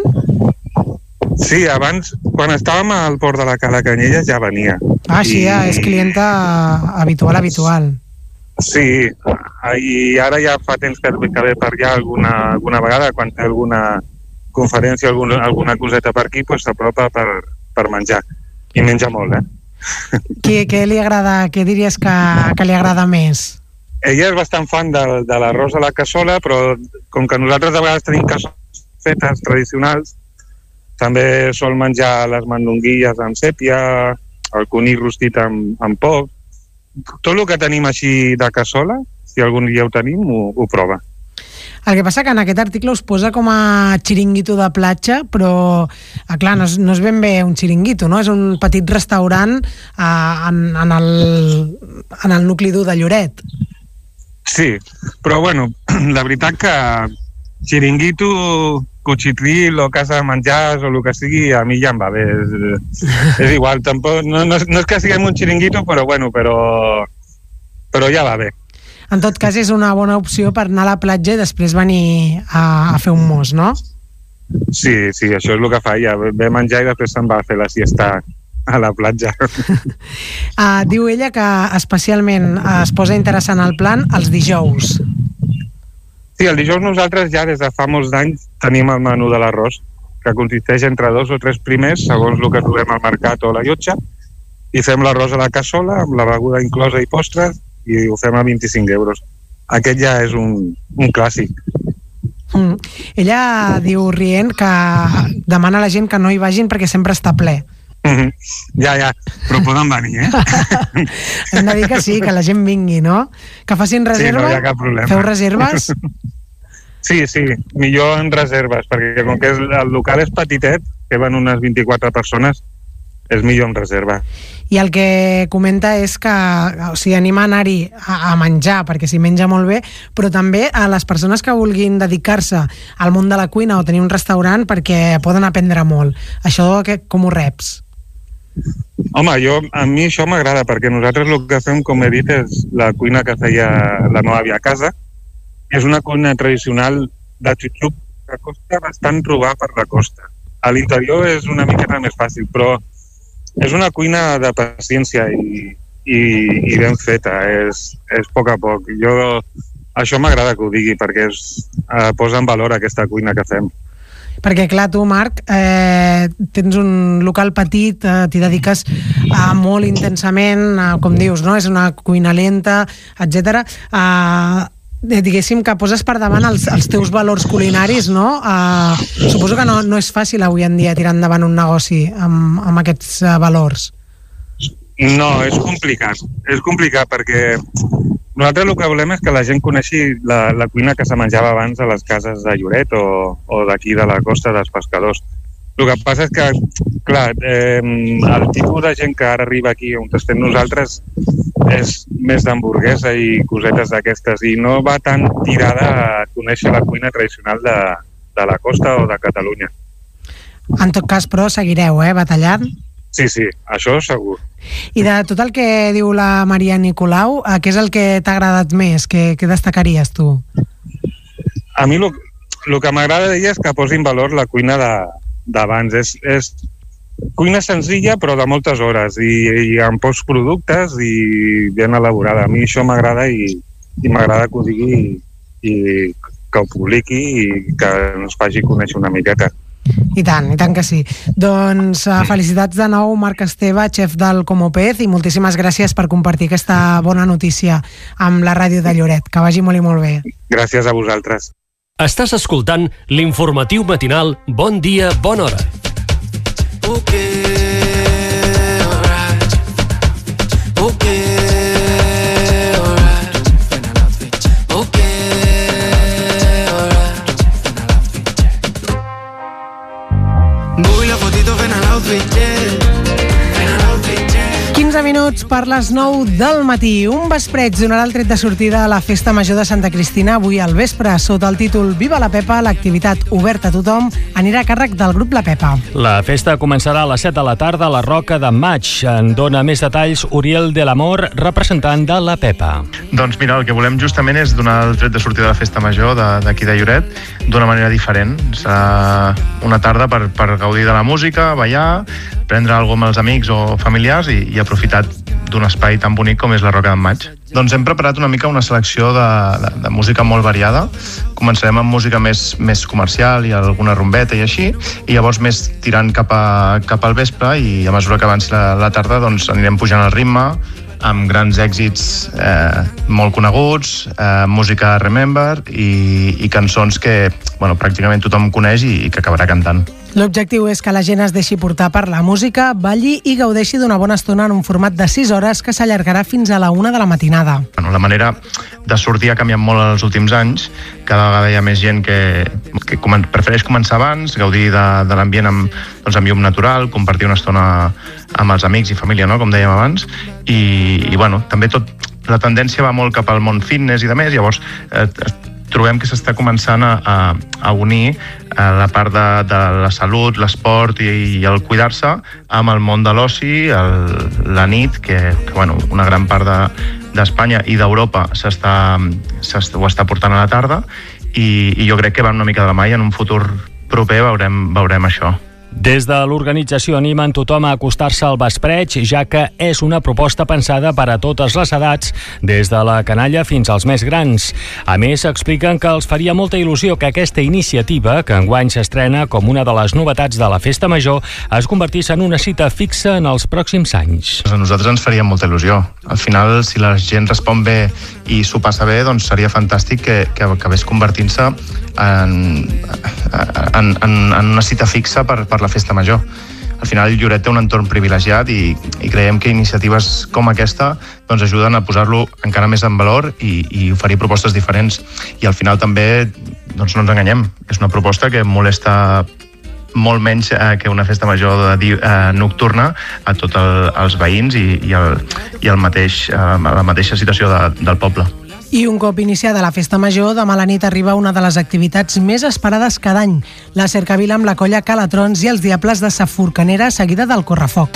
[SPEAKER 15] Sí, abans, quan estàvem al Port de la Cala Canyelles ja venia.
[SPEAKER 2] Sí, és clienta habitual.
[SPEAKER 15] Sí, i ara ja fa temps que ve per allà alguna vegada, quan té alguna conferència, alguna coseta per aquí, doncs s'apropa per menjar. I menja molt,
[SPEAKER 2] Què li agrada, què diries que li agrada més?
[SPEAKER 15] Ella és bastant fan de l'arròs a la cassola, però com que nosaltres de vegades tenim cassoles fetes tradicionals, també sol menjar les mandonguilles amb sèpia, el conill rostit amb pop. Tot el que tenim així de cassola, si algun dia ho tenim, ho prova.
[SPEAKER 2] El que passa que en aquest article us posa com a xiringuito de platja, però, clar, no és ben bé un xiringuito, no? És un petit restaurant en el nucli dur de Lloret.
[SPEAKER 15] Sí, però, bueno, la veritat que xiringuito, cuchitril o casa de menjars o el que sigui, a mi ja em va bé. És igual, tampoc, no és que siguem un xiringuito, però bueno, però ja va bé.
[SPEAKER 2] En tot cas, és una bona opció per anar a la platja i després venir a fer un mos, no?
[SPEAKER 15] Sí, això és el que fa ella. Ve a menjar i després se'n va a fer la siesta a la platja.
[SPEAKER 2] Diu ella que especialment es posa interessant el plan els dijous.
[SPEAKER 15] Sí, el dijous nosaltres ja des de fa molts anys tenim el menú de l'arròs, que consisteix entre 2 o 3 primers, segons el que trobem al mercat o a la llotja, i fem l'arròs a la cassola, amb la beguda inclosa i postres, i ho fem a 25 euros. Aquest ja és un clàssic.
[SPEAKER 2] Ella diu, rient, que demana a la gent que no hi vagin perquè sempre està ple.
[SPEAKER 15] Ja, però poden venir,
[SPEAKER 2] Hem de dir que sí, que la gent vingui, no? Que facin reserva.
[SPEAKER 15] Sí, no hi ha cap problema.
[SPEAKER 2] Feu reserves?
[SPEAKER 15] Sí, millor en reserves, perquè com que el local és petitet, que van unes 24 persones, és millor en reserva.
[SPEAKER 2] I el que comenta és que, anima a anar-hi a menjar, perquè s'hi menja molt bé, però també a les persones que vulguin dedicar-se al món de la cuina o tenir un restaurant, perquè poden aprendre molt. Això com ho reps?
[SPEAKER 15] Home, a mi això m'agrada, perquè nosaltres el que fem, com he dit, és la cuina que feia la meva àvia a casa. És una cuina tradicional de xuxup que costa bastant trobar per la costa. A l'interior és una miqueta més fàcil, però és una cuina de paciència i ben feta, és a poc a poc. Això m'agrada que ho digui, perquè posa en valor aquesta cuina que fem.
[SPEAKER 2] Perquè, clar, tu, Marc, tens un local petit, t'hi dediques molt intensament, com dius, no? És una cuina lenta, etc. Diguéssim que poses per davant els teus valors culinaris, no? Suposo que no és fàcil avui en dia tirar endavant un negoci amb aquests valors.
[SPEAKER 15] No, és complicat. És complicat perquè nosaltres el que volem és que la gent coneixi la cuina que se menjava abans a les cases de Lloret o d'aquí de la costa dels pescadors. El que passa és que, clar, el tipus de gent que ara arriba aquí on estem nosaltres és més d'hamburguesa i cosetes d'aquestes i no va tan tirada a conèixer la cuina tradicional de la costa o de Catalunya.
[SPEAKER 2] En tot cas, però, seguireu, batallant?
[SPEAKER 15] Sí, això segur.
[SPEAKER 2] I de tot el que diu la Maria Nicolau, què és el que t'ha agradat més? Què destacaries tu?
[SPEAKER 15] A mi el que m'agrada d'ella és que posi en valor la cuina d'abans. És cuina senzilla però de moltes hores i amb pocs productes i ben elaborada. A mi això m'agrada i m'agrada que ho digui i que ho publiqui i que ens faci conèixer una miqueta.
[SPEAKER 2] I tant que sí. Doncs felicitats de nou, Marc Esteve, xef del Comopez, i moltíssimes gràcies per compartir aquesta bona notícia amb la ràdio de Lloret. Que vagi molt i molt bé.
[SPEAKER 15] Gràcies a vosaltres.
[SPEAKER 4] Estàs escoltant l'informatiu matinal Bon Dia, Bona Hora.
[SPEAKER 2] 15 minuts per les 9 del matí. Un vespreig donarà el tret de sortida a la Festa Major de Santa Cristina avui al vespre. Sota el títol Viva la Pepa, l'activitat oberta a tothom anirà a càrrec del grup La Pepa.
[SPEAKER 3] La festa començarà a les 7 de la tarda a la Roca d'en Maig. En dona més detalls Uriel de l'Amor, representant de La Pepa.
[SPEAKER 16] Doncs mira, el que volem justament és donar el tret de sortida de la Festa Major d'aquí de Lloret d'una manera diferent. Serà una tarda per gaudir de la música, ballar, prendre alguna cosa amb els amics o familiars i aprofitar d'un espai tan bonic com és la Roca d'en Maig. Doncs hem preparat una mica una selecció de música molt variada. Començarem amb música més comercial i alguna rumbeta i així, i llavors més tirant cap al vespre, i a mesura que avanci la tarda doncs anirem pujant el ritme amb grans èxits molt coneguts, música Remember i cançons que pràcticament tothom coneix i que acabarà cantant.
[SPEAKER 2] L'objectiu és que la gent es deixi portar per la música, balli i gaudeixi d'una bona estona en un format de 6 hores que s'allargarà fins a la 1 de la matinada.
[SPEAKER 16] La manera de sortir ha canviat molt els últims anys. Cada vegada hi ha més gent que prefereix començar abans, gaudir de l'ambient amb llum natural, compartir una estona amb els amics i família, no? Com dèiem abans, i també la tendència va molt cap al món fitness i de més, llavors trobem que s'està començant a unir la part de la salut, l'esport i el cuidar-se amb el món de l'oci, la nit, que una gran part d'Espanya i d'Europa ho està portant a la tarda, i jo crec que van una mica de la mà i en un futur proper veurem això.
[SPEAKER 3] Des de l'organització animen tothom a acostar-se al vespreig, ja que és una proposta pensada per a totes les edats, des de la canalla fins als més grans. A més, expliquen que els faria molta il·lusió que aquesta iniciativa, que enguany s'estrena com una de les novetats de la Festa Major, es convertís en una cita fixa en els pròxims anys.
[SPEAKER 16] A nosaltres ens faria molta il·lusió. Al final, si la gent respon bé i s'ho passa bé, doncs seria fantàstic que acabés convertint-se en una cita fixa per la Festa Major. Al final, Lloret té un entorn privilegiat i creiem que iniciatives com aquesta doncs ajuden a posar-lo encara més en valor i oferir propostes diferents. I al final també, no ens enganyem, és una proposta que molesta molt menys que una festa major nocturna a tots els veïns i la mateixa situació del poble.
[SPEAKER 2] I un cop iniciada la Festa Major, demà a la nit arriba una de les activitats més esperades cada any, la cercavila amb la colla Calatrons i els Diables de Sa Forcanera, seguida del correfoc.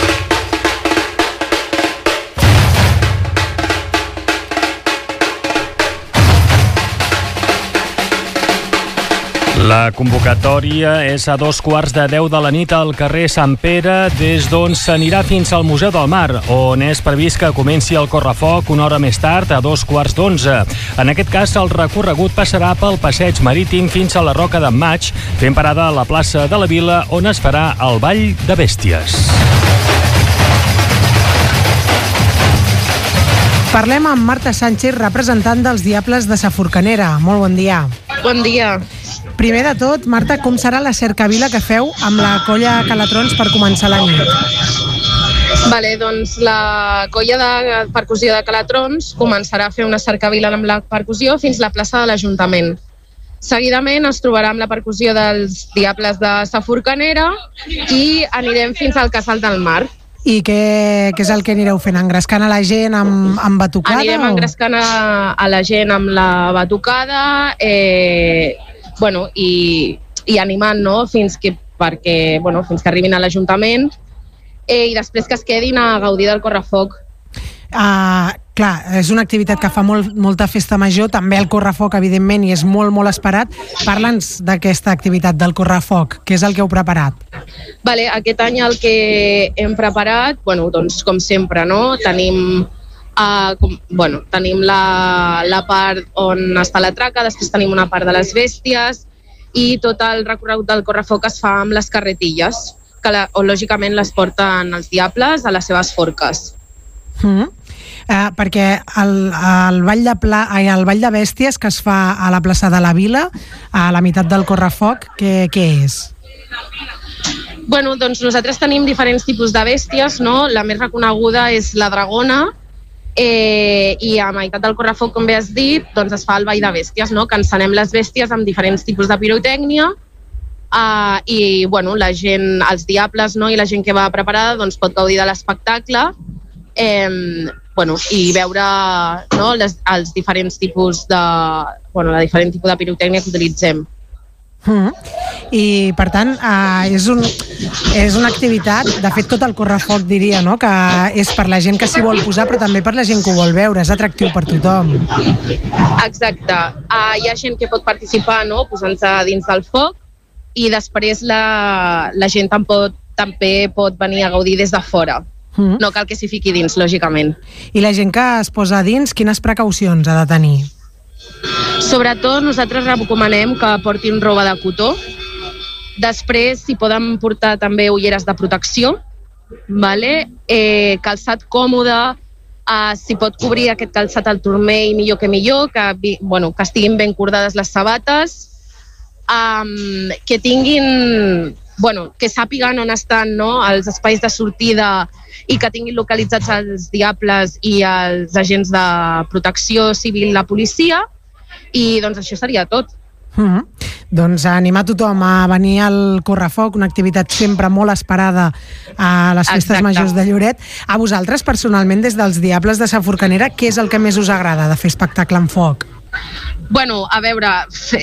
[SPEAKER 3] La convocatòria és a 2:15 de la nit al carrer Sant Pere, des d'on s'anirà fins al Museu del Mar, on és previst que comenci el correfoc una hora més tard, a 2:15. En aquest cas, el recorregut passarà pel passeig marítim fins a la Roca d'en Maig, fent parada a la plaça de la Vila, on es farà el Ball de Bèsties.
[SPEAKER 2] Parlem amb Marta Sánchez, representant dels Diables de Sa Forcanera. Molt bon dia.
[SPEAKER 12] Bon dia.
[SPEAKER 2] Primer de tot, Marta, com serà la cercavila que feu amb la colla Calatrons per començar la nit?
[SPEAKER 17] Doncs la colla de percussió de Calatrons començarà a fer una cercavila amb la percussió fins a la plaça de l'Ajuntament. Seguidament es trobarà amb la percussió dels Diables de Sa Forcanera i anirem fins al Casal del Mar.
[SPEAKER 2] I què és el que anireu fent? Engrescant a la gent amb batucada?
[SPEAKER 17] Anirem engrescant a la gent amb la batucada i animant, no? fins que arribin a l'Ajuntament i després que es quedin a gaudir del correfoc.
[SPEAKER 2] Clar, és una activitat que fa molta festa major, també el correfoc, evidentment, i és molt, molt esperat. Parla'ns d'aquesta activitat del correfoc. Què és el que heu preparat?
[SPEAKER 17] Aquest any el que hem preparat, doncs com sempre, no? Tenim la part on està la traca, després tenim una part de les bèsties i tot el recorregut del correfoc es fa amb les carretilles, que lògicament les porten els Diables a les seves forques.
[SPEAKER 2] Perquè el ball de bèsties que es fa a la plaça de la Vila, a la meitat del correfoc, què és?
[SPEAKER 17] Doncs nosaltres tenim diferents tipus de bèsties, no? La més reconeguda és la dragona, i a meitat del correfoc, com bé has dit, doncs es fa el ball de bèsties, no? Que encenem les bèsties amb diferents tipus de pirotècnia i la gent, els Diables, no? I la gent que va preparada doncs pot gaudir de l'espectacle i veure els diferents tipus de pirotècnia que utilitzem.
[SPEAKER 2] I per tant és una activitat, de fet tot el correfoc diria, no? Que és per la gent que s'hi vol posar, però també per la gent que ho vol veure, és atractiu per tothom.
[SPEAKER 17] Exacte, hi ha gent que pot participar, no? Posant-se dins del foc, i després la gent també pot venir a gaudir des de fora. No cal que s'hi fiqui dins, lògicament.
[SPEAKER 2] I la gent que es posa dins, quines precaucions ha de tenir?
[SPEAKER 17] Sobretot nosaltres recomanem que portin roba de cotó. Després s'hi poden portar també ulleres de protecció, calçat còmode, s'hi pot cobrir aquest calçat al turmell millor, que estiguin ben cordades les sabates, que tinguin, que sàpiguen on estan, no?, els espais de sortida, i que tinguin localitzats els diables i els agents de protecció civil, la policia. I doncs això seria tot.
[SPEAKER 2] Doncs animar tothom a venir al correfoc, una activitat sempre molt esperada a les festes majors de Lloret. A vosaltres, personalment, des dels Diables de Sa Forcanera, què és el que més us agrada de fer espectacle amb foc?
[SPEAKER 17] A veure,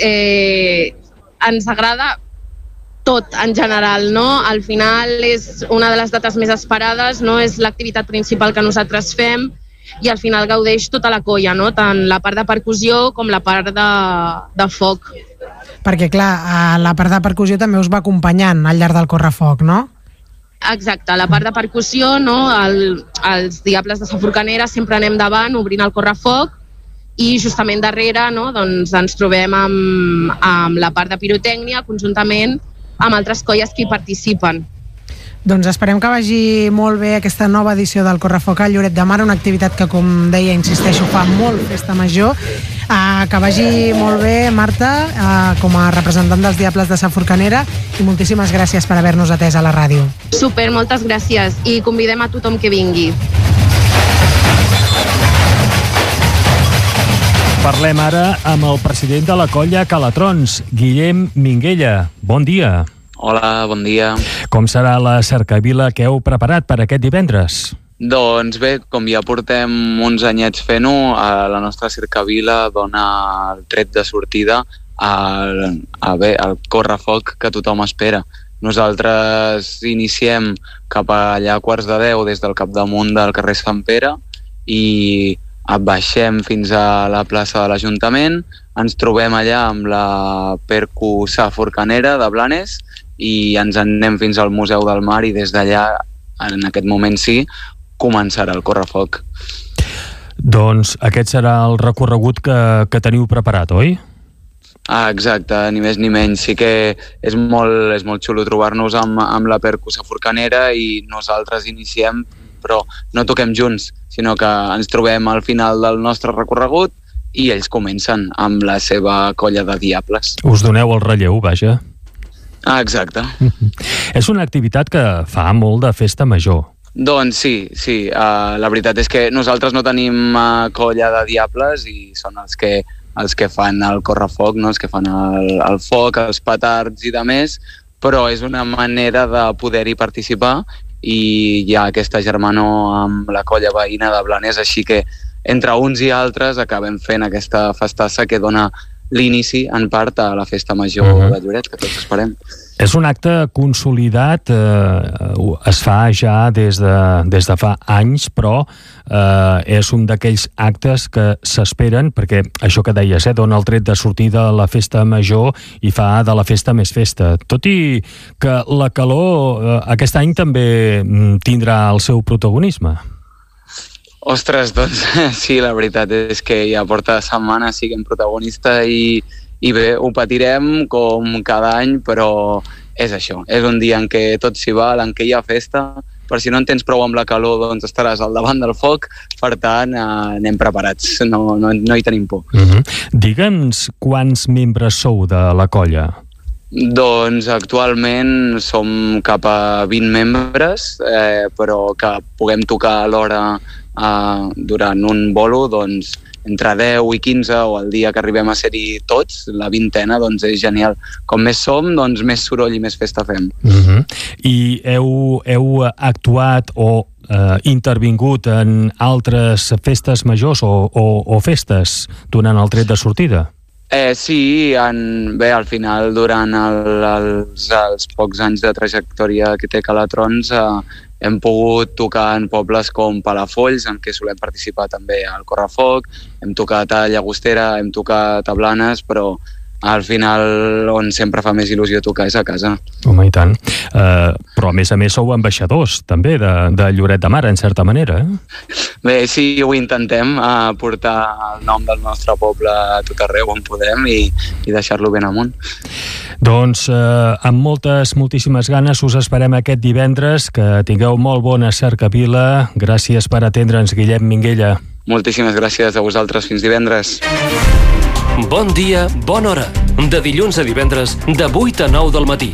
[SPEAKER 17] ens agrada tot en general, no? Al final és una de les dates més esperades, no? És l'activitat principal que nosaltres fem, i al final gaudeix tota la colla, no? Tant la part de percussió com la part de foc.
[SPEAKER 2] Perquè, clar, la part de percussió també us va acompanyant al llarg del correfoc, no?
[SPEAKER 17] Exacte, la part de percussió, no? Els Diables de Sa Forcanera sempre anem davant, obrint el correfoc, i justament darrere, no? Doncs ens trobem amb la part de pirotècnia, conjuntament amb altres colles que hi participen.
[SPEAKER 2] Doncs esperem que vagi molt bé aquesta nova edició del Correfoc a Lloret de Mar, una activitat que, com deia, insisteixo, fa molt festa major. Que vagi molt bé, Marta, com a representant dels Diables de Sa Forcanera, i moltíssimes gràcies per haver-nos atès a la ràdio.
[SPEAKER 17] Super, moltes gràcies, i convidem a tothom que vingui.
[SPEAKER 3] Parlem ara amb el president de la colla Calatrons, Guillem Minguella. Bon dia.
[SPEAKER 18] Hola, bon dia.
[SPEAKER 3] Com serà la cercavila que heu preparat per aquest divendres?
[SPEAKER 18] Doncs bé, com ja portem uns anyets fent-ho, la nostra cercavila dona el tret de sortida al correfoc que tothom espera. Nosaltres iniciem cap allà a 9:15 des del capdamunt del carrer Sant Pere i baixem fins a la plaça de l'Ajuntament, ens trobem allà amb la Percu Sa Forcanera de Blanes i ens en anem fins al Museu del Mar i des d'allà, en aquest moment sí, començarà el correfoc.
[SPEAKER 3] Doncs aquest serà el recorregut que teniu preparat, oi?
[SPEAKER 18] Exacte, ni més ni menys. Sí que és molt xulo trobar-nos amb la Percu Sa Forcanera i nosaltres iniciem, però no toquem junts, sinó que ens trobem al final del nostre recorregut i ells comencen amb la seva colla de diables.
[SPEAKER 3] Us doneu el relleu, vaja.
[SPEAKER 18] Exacte.
[SPEAKER 3] És una activitat que fa molt de festa major.
[SPEAKER 18] Doncs sí. La veritat és que nosaltres no tenim colla de diables i són els que fan el correfoc, no? Els que fan el foc, els petards i de més, però és una manera de poder-hi participar i hi ha aquesta germanor amb la colla veïna de Blanes, així que entre uns i altres acabem fent aquesta festassa que dona l'inici, en part, a la festa major de Lloret, que tots esperem.
[SPEAKER 3] És un acte consolidat, es fa ja des de fa anys, però és un d'aquells actes que s'esperen, perquè això que deies, dona el tret de sortida a la festa major i fa de la festa més festa. Tot i que la calor aquest any també tindrà el seu protagonisme.
[SPEAKER 18] Ostres, doncs sí, la veritat és que ja porta setmanes siguem protagonista i bé, ho patirem com cada any, però és això, és un dia en què tot s'hi val, en què hi ha festa, per si no en tens prou amb la calor, doncs estaràs al davant del foc, per tant, anem preparats, no hi tenim por.
[SPEAKER 3] Digue'ns quants membres sou de la colla?
[SPEAKER 18] Doncs actualment som cap a 20 membres, però que puguem tocar alhora durant un bolo, doncs entre 10 i 15 o el dia que arribem a ser-hi tots, la vintena, doncs és genial. Com més som, doncs més soroll i més festa fem.
[SPEAKER 3] I heu actuat o intervingut en altres festes majors o festes durant el tret de sortida?
[SPEAKER 18] Sí, bé, al final, durant els pocs anys de trajectòria que té Calatrons, hem pogut tocar en pobles com Palafolls, en què solem participar també al Correfoc, hem tocat a Llagostera, hem tocat a Blanes, però al final on sempre fa més il·lusió tocar és a casa.
[SPEAKER 3] Home, i tant. Però a més sou ambaixadors també de Lloret de Mar, en certa manera,
[SPEAKER 18] Bé, sí, ho intentem, portar el nom del nostre poble a tot arreu on podem i deixar-lo ben amunt.
[SPEAKER 3] Doncs amb moltíssimes ganes us esperem aquest divendres, que tingueu molt bona cercavila. Gràcies per atendre'ns, Guillem Minguella.
[SPEAKER 18] Moltíssimes gràcies a vosaltres, fins divendres.
[SPEAKER 4] Bon dia, bona hora. De dilluns a divendres, de 8 a 9 del matí.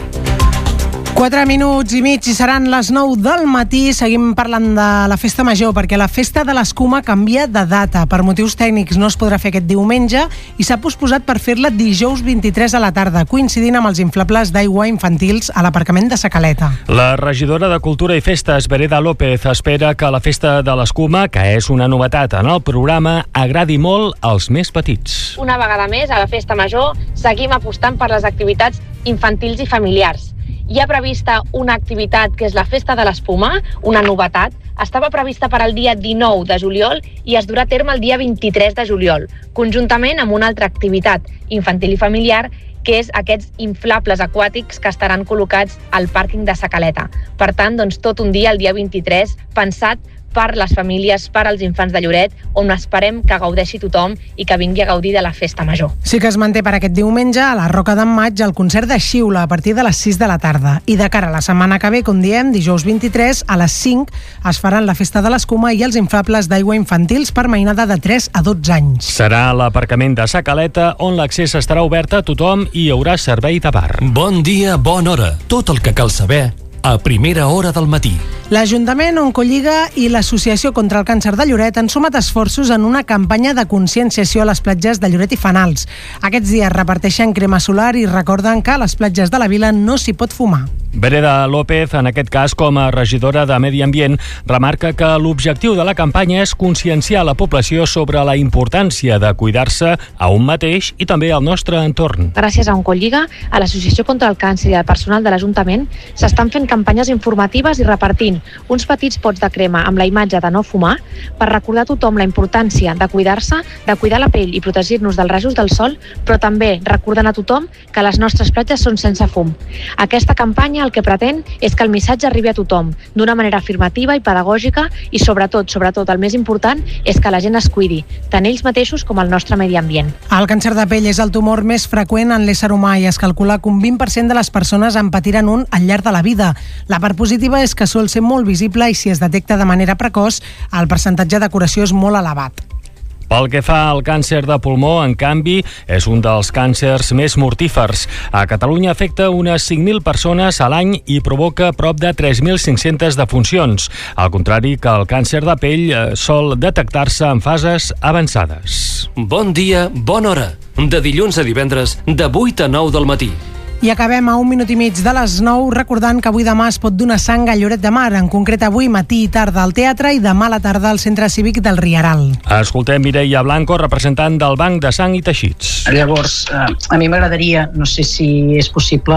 [SPEAKER 2] 4 minuts i mig i seran les 9 del matí. Seguim parlant de la festa major, perquè la festa de l'Escuma canvia de data. Per motius tècnics no es podrà fer aquest diumenge i s'ha posposat per fer-la dijous 23 a la tarda, coincidint amb els inflables d'aigua infantils a l'aparcament de Sa Caleta.
[SPEAKER 3] La regidora de Cultura i Festes, Vereda López, espera que la festa de l'Escuma, que és una novetat en el programa, agradi molt als més petits.
[SPEAKER 19] Una vegada més, a la festa major, seguim apostant per les activitats infantils i familiars. Hi ha prevista una activitat que és la Festa de l'Espuma, una novetat. Estava prevista per al dia 19 de juliol i es durà a terme el dia 23 de juliol, conjuntament amb una altra activitat infantil i familiar, que és aquests inflables aquàtics que estaran col·locats al pàrquing de Sa Caleta. Per tant, doncs, tot un dia, el dia 23, pensat per les famílies, per als infants de Lloret, on esperem que gaudeixi tothom i que vingui a gaudir de la festa major.
[SPEAKER 2] Sí que es manté per aquest diumenge a la Roca d'en Maig el concert de Xiula a partir de les 6 de la tarda. I de cara a la setmana que ve, com diem, dijous 23, a les 5 es faran la festa de l'Escuma i els inflables d'aigua infantils per mainada de 3 a 12 anys.
[SPEAKER 3] Serà a l'aparcament de Sa Caleta, on l'accés estarà obert a tothom i hi haurà servei de bar.
[SPEAKER 4] Bon dia, bona hora. Tot el que cal saber a primera hora del matí.
[SPEAKER 2] L'Ajuntament, Oncolliga i l'Associació contra el Càncer de Lloret han sumat esforços en una campanya de conscienciació a les platges de Lloret i Fanals. Aquests dies reparteixen crema solar i recorden que a les platges de la vila no s'hi pot fumar.
[SPEAKER 3] Vereda López, en aquest cas com a regidora de Medi Ambient, remarca que l'objectiu de la campanya és conscienciar la població sobre la importància de cuidar-se a un mateix i també al nostre entorn.
[SPEAKER 19] Gràcies a Oncolliga, a l'Associació contra el Càncer i al personal de l'Ajuntament s'estan fent campanyes informatives i repartint uns petits pots de crema amb la imatge de no fumar per recordar a tothom la importància de cuidar-se, de cuidar la pell i protegir-nos dels rajos del sol, però també recordant a tothom que les nostres platges són sense fum. Aquesta campanya el que pretén és que el missatge arribi a tothom d'una manera afirmativa i pedagògica i sobretot el més important és que la gent es cuidi, tant ells mateixos com el nostre medi ambient.
[SPEAKER 2] El càncer de pell és el tumor més freqüent en l'ésser humà i es calcula que un 20% de les persones en patiren un al llarg de la vida. La part positiva és que sol ser molt visible i si es detecta de manera precoç, el percentatge de curació és molt elevat.
[SPEAKER 3] Pel que fa al càncer de pulmó, en canvi, és un dels càncers més mortífers. A Catalunya afecta unes 5.000 persones a l'any i provoca prop de 3.500 defuncions. Al contrari que el càncer de pell sol detectar-se en fases avançades.
[SPEAKER 4] Bon dia, bona hora. De dilluns a divendres, de 8 a 9 del matí.
[SPEAKER 2] I acabem a 1 minut i mig de les 9 recordant que avui demà es pot donar sang a Lloret de Mar, en concret avui matí i tarda al teatre i demà a la tarda al Centre Cívic del Rieral.
[SPEAKER 3] Escoltem Mireia Blanco, representant del Banc de Sang i Teixits.
[SPEAKER 20] Llavors, a mi m'agradaria, no sé si és possible,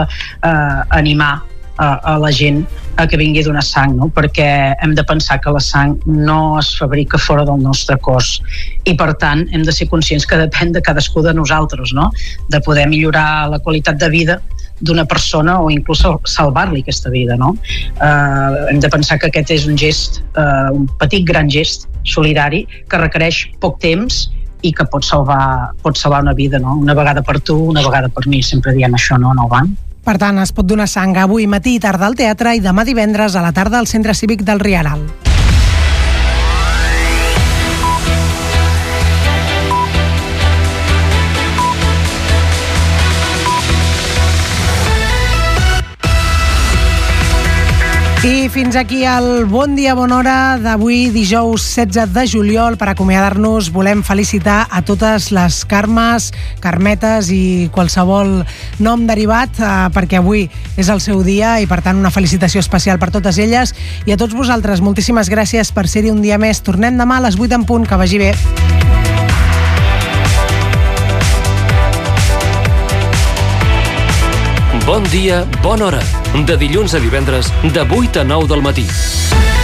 [SPEAKER 20] animar a la gent a que vingui a donar sang, no? Perquè hem de pensar que la sang no es fabrica fora del nostre cos i per tant hem de ser conscients que depèn de cadascú de nosaltres, no? De poder millorar la qualitat de vida d'una persona o inclús salvar-li aquesta vida, no? Hem de pensar que aquest és un gest, un petit gran gest solidari que requereix poc temps i que pot salvar una vida, no? Una vegada per tu, una vegada per mi, sempre diem això, no, en el banc.
[SPEAKER 2] Per tant, es pot donar sang avui matí i tarda al teatre i demà divendres a la tarda al Centre Cívic del Rieral. I fins aquí el Bon dia, bona hora d'avui, dijous 16 de juliol. Per acomiadar-nos volem felicitar a totes les Carmes, Carmetes i qualsevol nom derivat, perquè avui és el seu dia i per tant una felicitació especial per totes elles. I a tots vosaltres, moltíssimes gràcies per ser-hi un dia més. Tornem demà a les 8 en punt, que vagi bé.
[SPEAKER 4] Bon dia, bona hora. De dilluns a divendres, de 8 a 9 del matí.